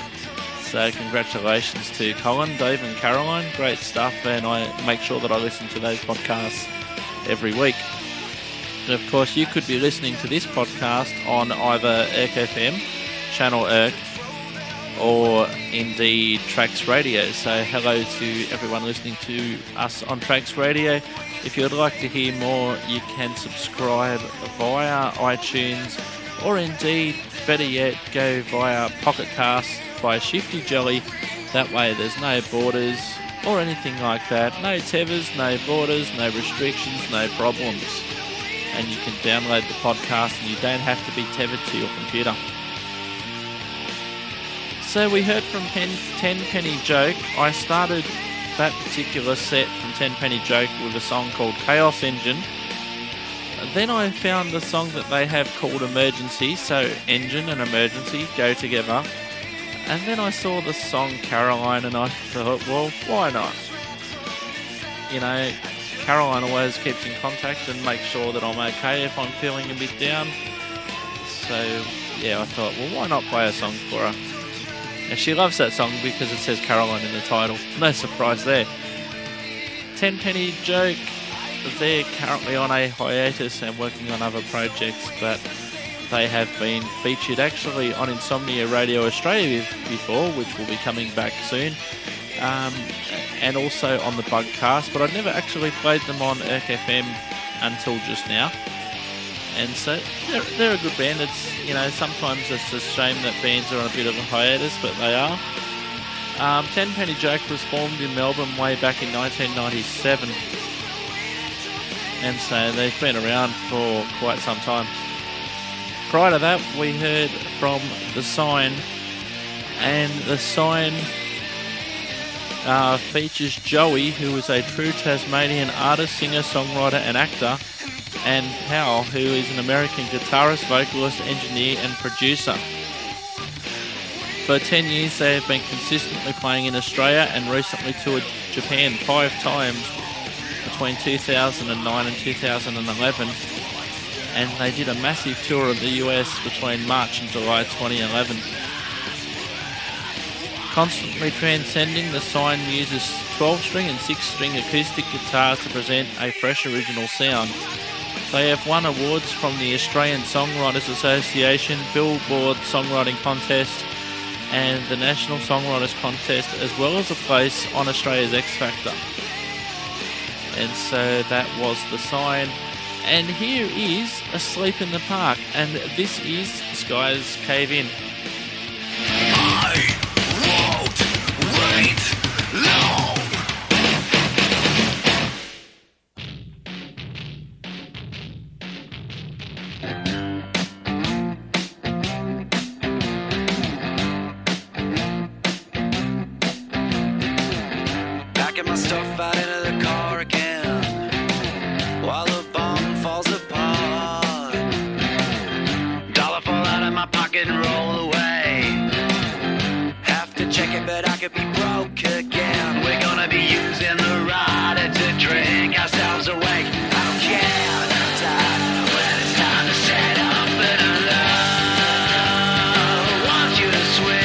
So congratulations to Colin, Dave and Caroline. Great stuff, and I make sure that I listen to those podcasts every week. And of course, you could be listening to this podcast on either Irk FM, Channel Irk, or indeed Trax Radio. So hello to everyone listening to us on Trax Radio. If you'd like to hear more, you can subscribe via iTunes, or indeed, better yet, go via Pocket Cast by Shifty Jelly. That way there's no borders or anything like that. No tethers, no borders, no restrictions, no problems. And you can download the podcast and you don't have to be tethered to your computer. So we heard from Tenpenny Joke. I started that particular set from Tenpenny Joke with a song called Chaos Engine. Then I found the song that they have called Emergency, so engine and emergency go together. And then I saw the song Caroline and I thought, well, why not? You know, Caroline always keeps in contact and makes sure that I'm okay if I'm feeling a bit down. So, yeah, I thought, well, why not play a song for her? And she loves that song because it says Caroline in the title. No surprise there. Tenpenny Joke, they're currently on a hiatus and working on other projects, but they have been featured actually on Insomnia Radio Australia before, which will be coming back soon, and also on the Bugcast, but I'd never actually played them on ERC FM until just now. And so they're a good band. It's, you know, sometimes it's a shame that bands are on a bit of a hiatus, but they are. Tenpenny Joke was formed in Melbourne way back in 1997, and so they've been around for quite some time. Prior to that, we heard from The Sign, and The Sign features Joey, who is a true Tasmanian artist, singer, songwriter and actor, and Hal, who is an American guitarist, vocalist, engineer and producer. For 10 years they have been consistently playing in Australia and recently toured Japan 5 times between 2009 and 2011, and they did a massive tour of the US between March and July 2011. Constantly transcending, The Sign uses 12-string and 6-string acoustic guitars to present a fresh original sound. They have won awards from the Australian Songwriters Association, Billboard Songwriting Contest and the National Songwriters Contest, as well as a place on Australia's X Factor. And so that was The Sign. And here is Asleep in the Park, and this is Skies Cave In. I won't wait long. Packing my stuff out into the car again while the bomb falls apart. Dollar fall out of my pocket and roll away. Have to check it, but I could be broke again. We're gonna be using the rider to drink ourselves awake. I don't care, I'm tired when it's time to set up and love. Want you to swing.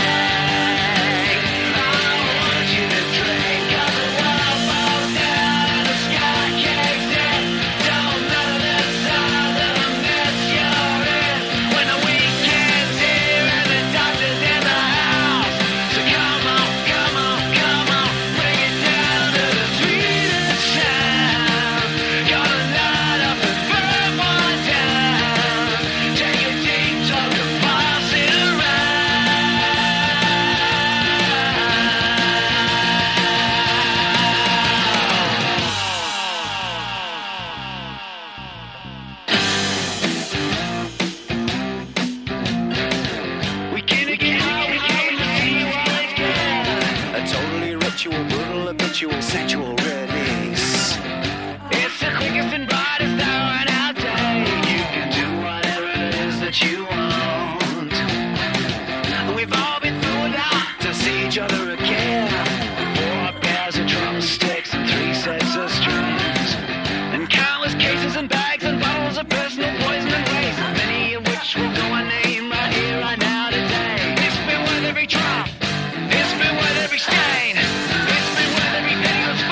Sexual release. It's the quickest and brightest hour in our day. You can do whatever it is that you want. We've all been through a lot to see each other again. 4 pairs of drumsticks and 3 sets of strings, and countless cases and bags and bottles of personal poison and waste, many of which will go unnamed right here, right now, today. It's been worth every drop. It's been worth every stain. It's been worth every penny of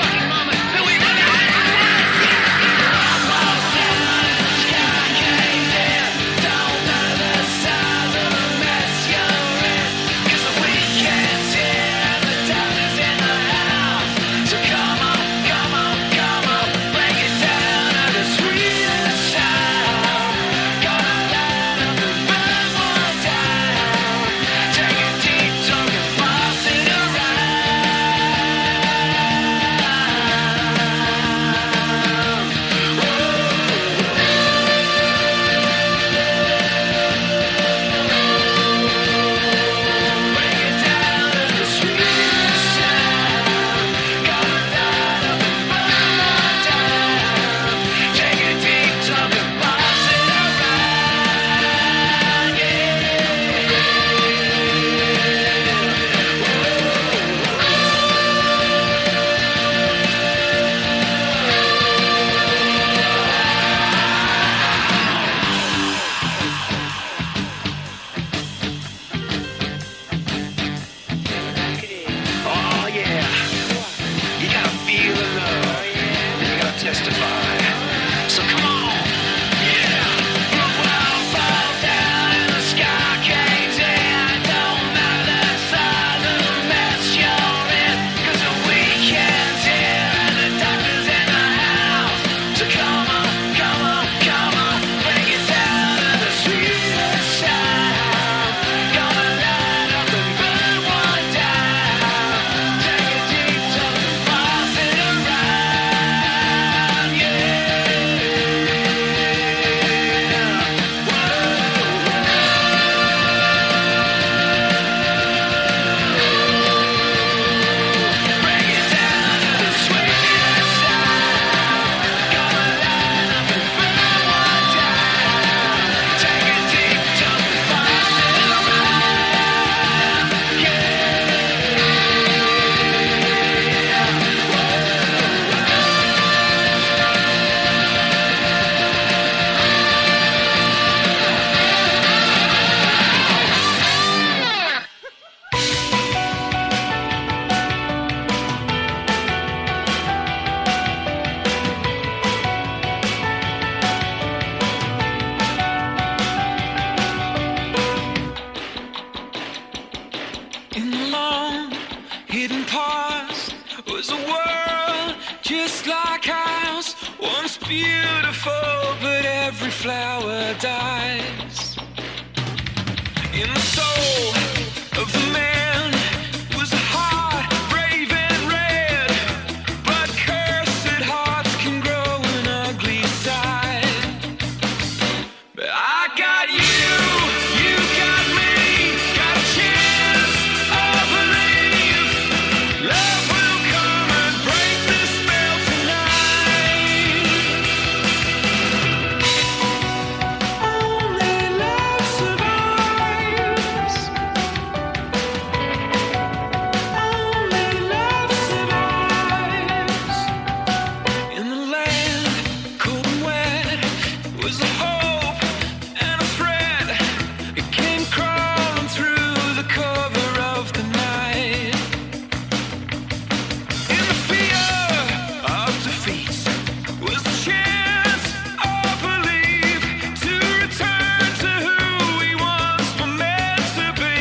long, hidden past was a world just like ours. Once beautiful, but every flower dies. In the soul of the man was a heart brave and red, but cursed hearts can grow an ugly side. But I got you, you got me, got a chance, I believe. Love will come and break the spell tonight. Only love survives. Only love survives. In the land, cold and wet, was a hope and a thread. It came crawling through the cover of the night. In the fear of defeat was the chance, I believe, to return to who we once were meant to be.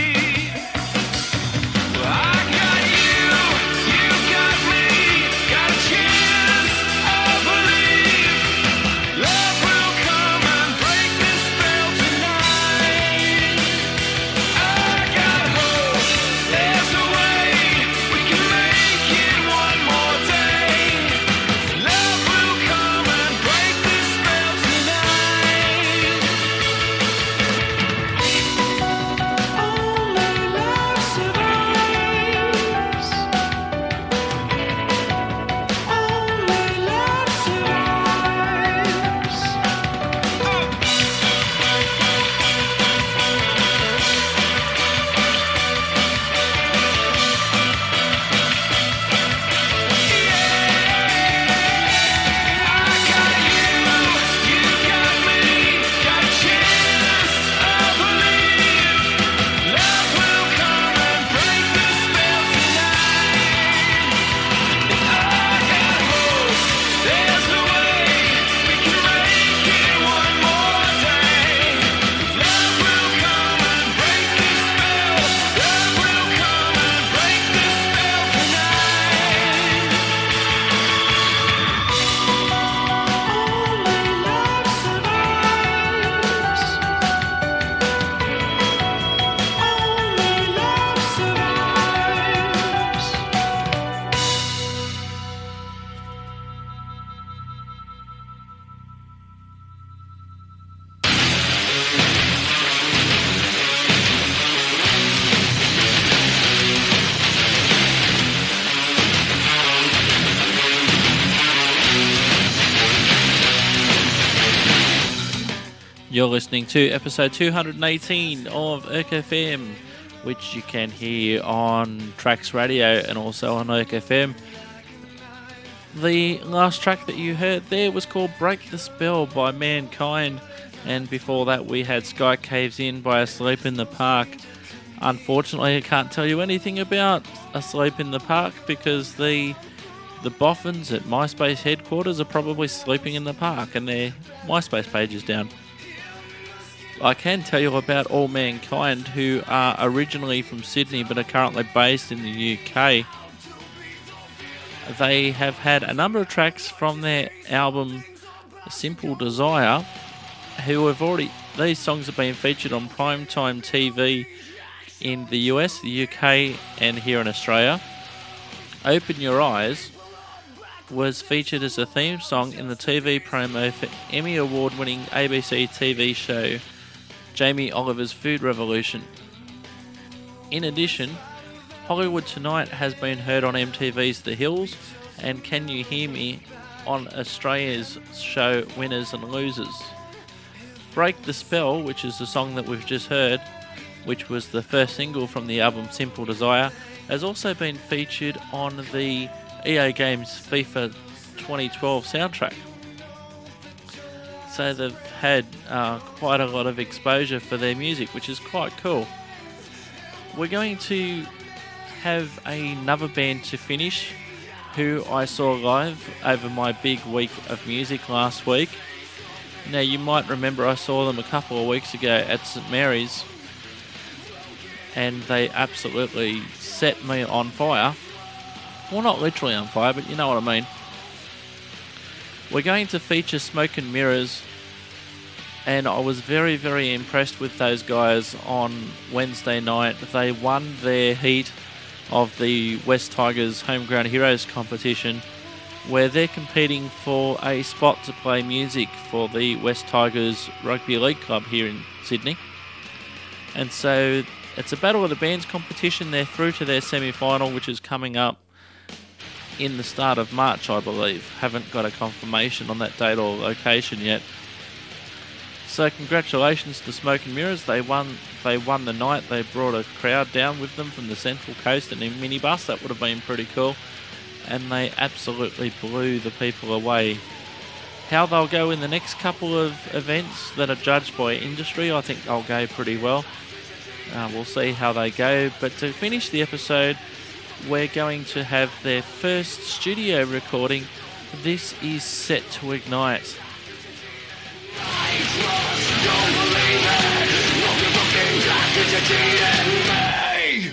I got you, you got me, got a chance, I believe. Love will come and break this spell tonight. I got hope, there's a way we can make it one more day. Love will come and break this spell tonight. Only love survives. Only love survives. You're listening to episode 218 of ErkFM, which you can hear on Trax Radio and also on ErkFM. The last track that you heard there was called Break the Spell by Mankind, and before that we had Sky Caves In by Asleep in the Park. Unfortunately, I can't tell you anything about Asleep in the Park because the boffins at MySpace headquarters are probably sleeping in the park and their MySpace page is down. I can tell you about All Mankind, who are originally from Sydney but are currently based in the UK. They have had a number of tracks from their album Simple Desire, these songs have been featured on primetime TV in the US, the UK and here in Australia. Open Your Eyes was featured as a theme song in the TV promo for Emmy Award-winning ABC TV show Jamie Oliver's Food Revolution. In addition, Hollywood Tonight has been heard on MTV's The Hills and Can You Hear Me on Australia's show Winners and Losers. Break the Spell, which is the song that we've just heard, which was the first single from the album Simple Desire, has also been featured on the EA Games FIFA 2012 soundtrack. So they've had quite a lot of exposure for their music, which is quite cool. We're going to have another band to finish who I saw live over my big week of music last week. Now you might remember I saw them a couple of weeks ago at St Mary's, and they absolutely set me on fire. Well, not literally on fire, but you know what I mean. We're going to feature Smoke and Mirrors, and I was very, very impressed with those guys on Wednesday night. They won their heat of the West Tigers Homegrown Heroes competition, where they're competing for a spot to play music for the West Tigers Rugby League Club here in Sydney. And so it's a Battle of the Bands competition. They're through to their semi-final, which is coming up in the start of March, I believe. Haven't got a confirmation on that date or location yet. So congratulations to Smoke and Mirrors. They won the night. They brought a crowd down with them from the Central Coast in a minibus. That would have been pretty cool. And they absolutely blew the people away. How they'll go in the next couple of events that are judged by industry, I think they'll go pretty well. We'll see how they go. But to finish the episode, we're going to have their first studio recording. This is Set to Ignite. Don't believe it. Look at fucking back at your DNA.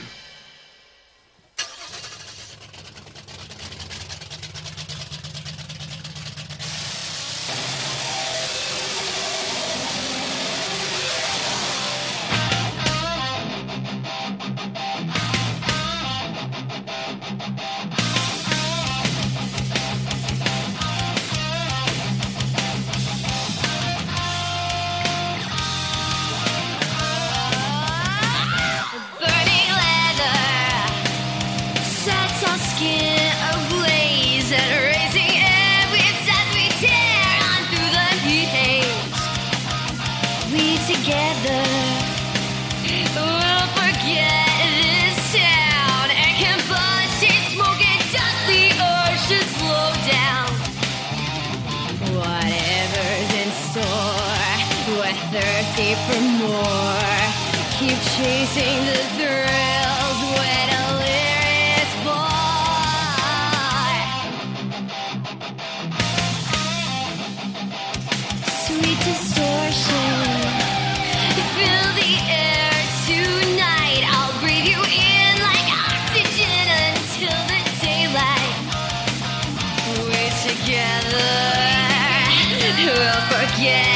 For more, keep chasing the thrills when delirious boy. Sweet distortion, fill the air tonight. I'll breathe you in like oxygen until the daylight. We're together, we'll forget.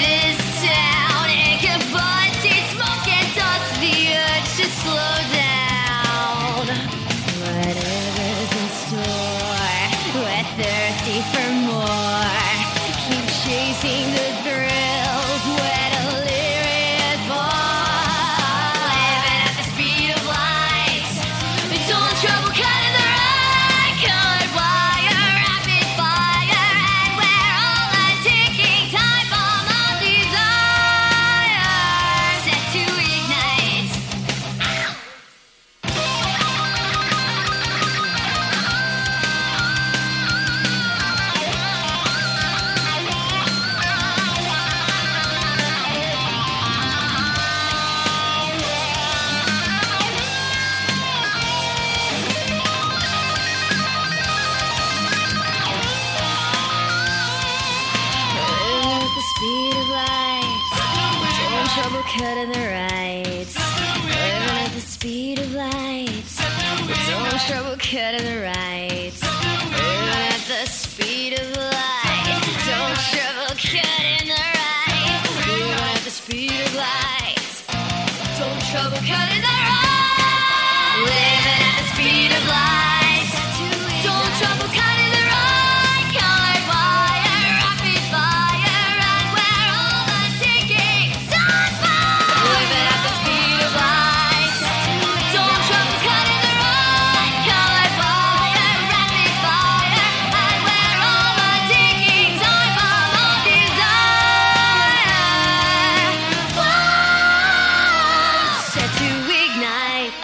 Slow down. Whatever's in store, we're thirsty for more. Keep chasing the thrills, we're delirious boy. Living at the speed of light, don't trouble cutting the right colored wire, rapid fire, and we're all a ticking time bomb of desire, set to ignite. Cutting the right, living at the speed of light. Don't trouble cutting the right, living at the speed of light. Don't trouble cutting the right, living at the speed of light. Don't trouble cutting the right, living at the speed of light. Don't trouble cutting the right, colored wire, rapid fire, and we're all the ticking time bomb. Living at the speed of light. Don't trouble cutting the right, colored wire, rapid fire, and we're all the ticking time bomb of desire. Whoa, set to ignite.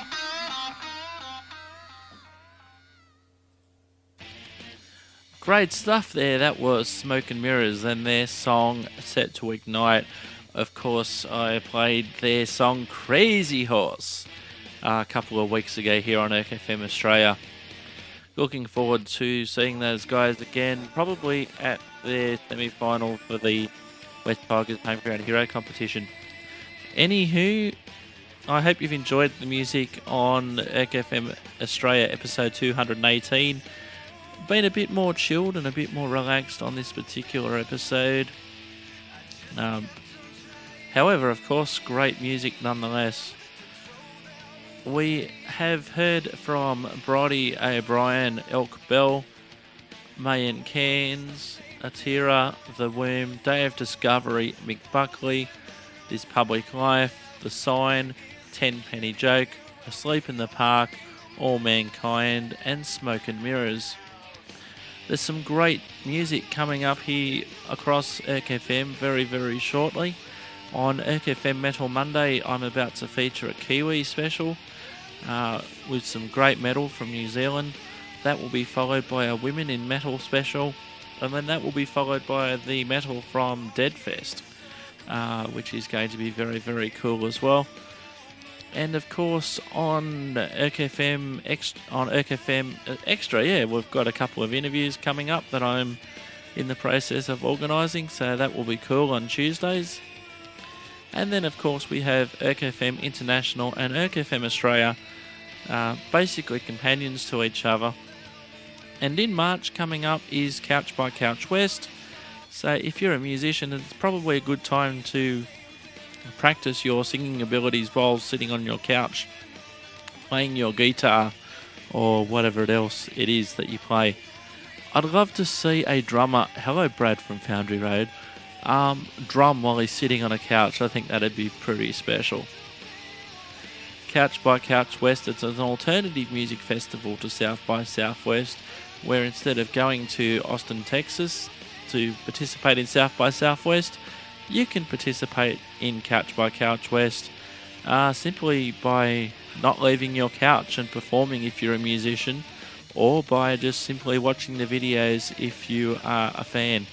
Great stuff there. That was Smoke and Mirrors and their song Set to Ignite. Of course, I played their song Crazy Horse a couple of weeks ago here on Erk FM Australia. Looking forward to seeing those guys again, probably at their semi-final for the West Tigers Homegrown Hero competition. Anywho, I hope you've enjoyed the music on FM Australia episode 218. Been a bit more chilled and a bit more relaxed on this particular episode. However, of course, great music nonetheless. We have heard from Brodie O'Brien, Elk Bell, Mayan Cairns, Atira, The Womb, Day of Discovery, Mick Buckley, This Public Life, The Sign, Tenpenny Joke, Asleep in the Park, All Mankind, and Smoke and Mirrors. There's some great music coming up here across Erk FM very, very shortly. On Erk FM Metal Monday, I'm about to feature a Kiwi special with some great metal from New Zealand. That will be followed by a Women in Metal special, and then that will be followed by the metal from Deadfest, which is going to be very, very cool as well. And of course, on Erk FM Extra, we've got a couple of interviews coming up that I'm in the process of organising, so that will be cool on Tuesdays. And then, of course, we have Erk FM International and Erk FM Australia, basically companions to each other. And in March coming up is Couch by Couch West. So if you're a musician, it's probably a good time to practice your singing abilities while sitting on your couch, playing your guitar or whatever else it is that you play. I'd love to see a drummer, hello Brad from Foundry Road, drum while he's sitting on a couch. I think that'd be pretty special. Couch by Couch West, it's an alternative music festival to South by Southwest, where instead of going to Austin, Texas to participate in South by Southwest, you can participate in Couch by Couch West simply by not leaving your couch and performing if you're a musician, or by just simply watching the videos if you are a fan.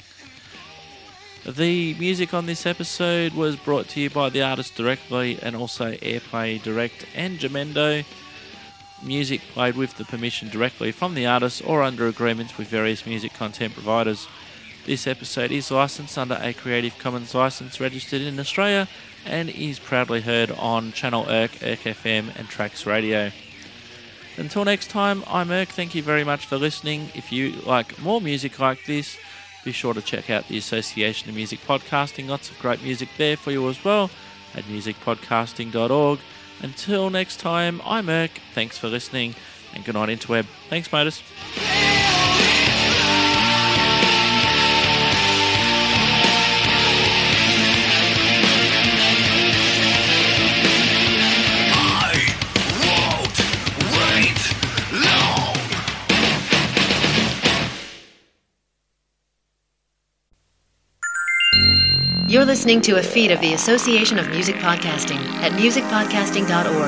The music on this episode was brought to you by the artist directly and also Airplay Direct and Jamendo. Music played with the permission directly from the artist or under agreements with various music content providers. This episode is licensed under a Creative Commons license registered in Australia and is proudly heard on Channel Erk, Erk FM and Trax Radio. Until next time, I'm Erk. Thank you very much for listening. If you like more music like this, be sure to check out the Association of Music Podcasting. Lots of great music there for you as well at musicpodcasting.org. Until next time, I'm Erk. Thanks for listening and good night, interweb. Thanks, Modus. You're listening to a feed of the Association of Music Podcasting at musicpodcasting.org.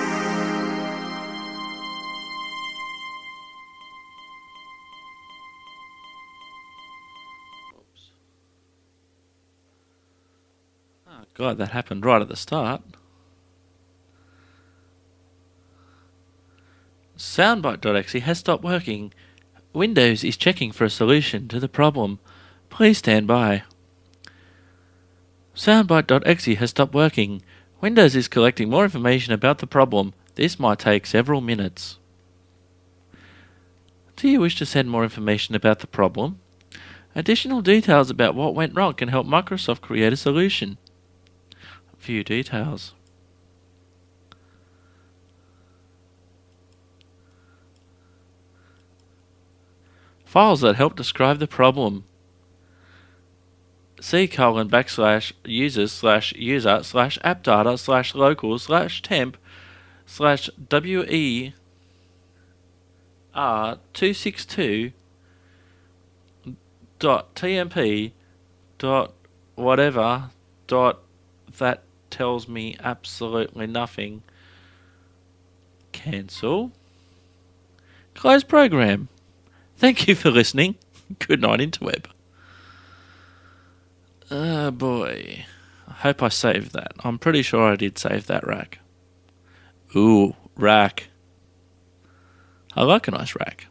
Oh, God, that happened right at the start. Soundbite.exe has stopped working. Windows is checking for a solution to the problem. Please stand by. Soundbite.exe has stopped working. Windows is collecting more information about the problem. This might take several minutes. Do you wish to send more information about the problem? Additional details about what went wrong can help Microsoft create a solution. View details. Files that help describe the problem. C:/user/user/app/WER262.tmp.whatever. That tells me absolutely nothing. Cancel. Close program. Thank you for listening. Good night, interweb. Oh boy. I hope I saved that. I'm pretty sure I did save that rack. Ooh, rack. I like a nice rack.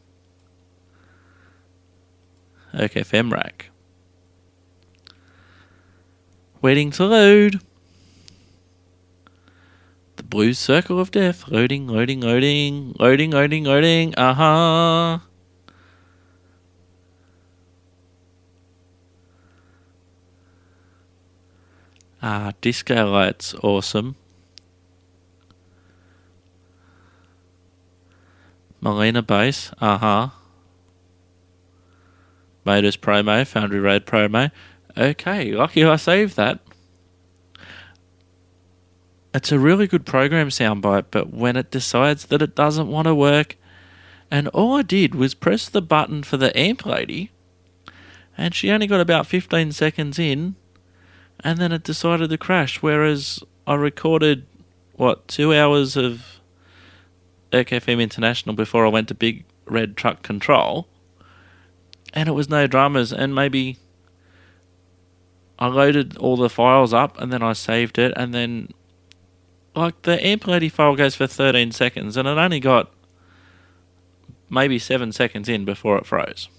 Erk FM rack. Waiting to load. Blue Circle of Death. Loading, loading, loading. Loading, loading, loading. Uh-huh. Disco Lights. Awesome. Molina Bass. Uh-huh. Motors promo. Foundry Road promo. Okay, lucky I saved that. It's a really good program soundbite, but when it decides that it doesn't want to work, and all I did was press the button for the amp lady, and she only got about 15 seconds in, and then it decided to crash, whereas I recorded, 2 hours of Erk FM International before I went to Big Red Truck Control, and it was no dramas, and maybe I loaded all the files up, and then I saved it, and then the amp lady file goes for 13 seconds, and it only got maybe 7 seconds in before it froze.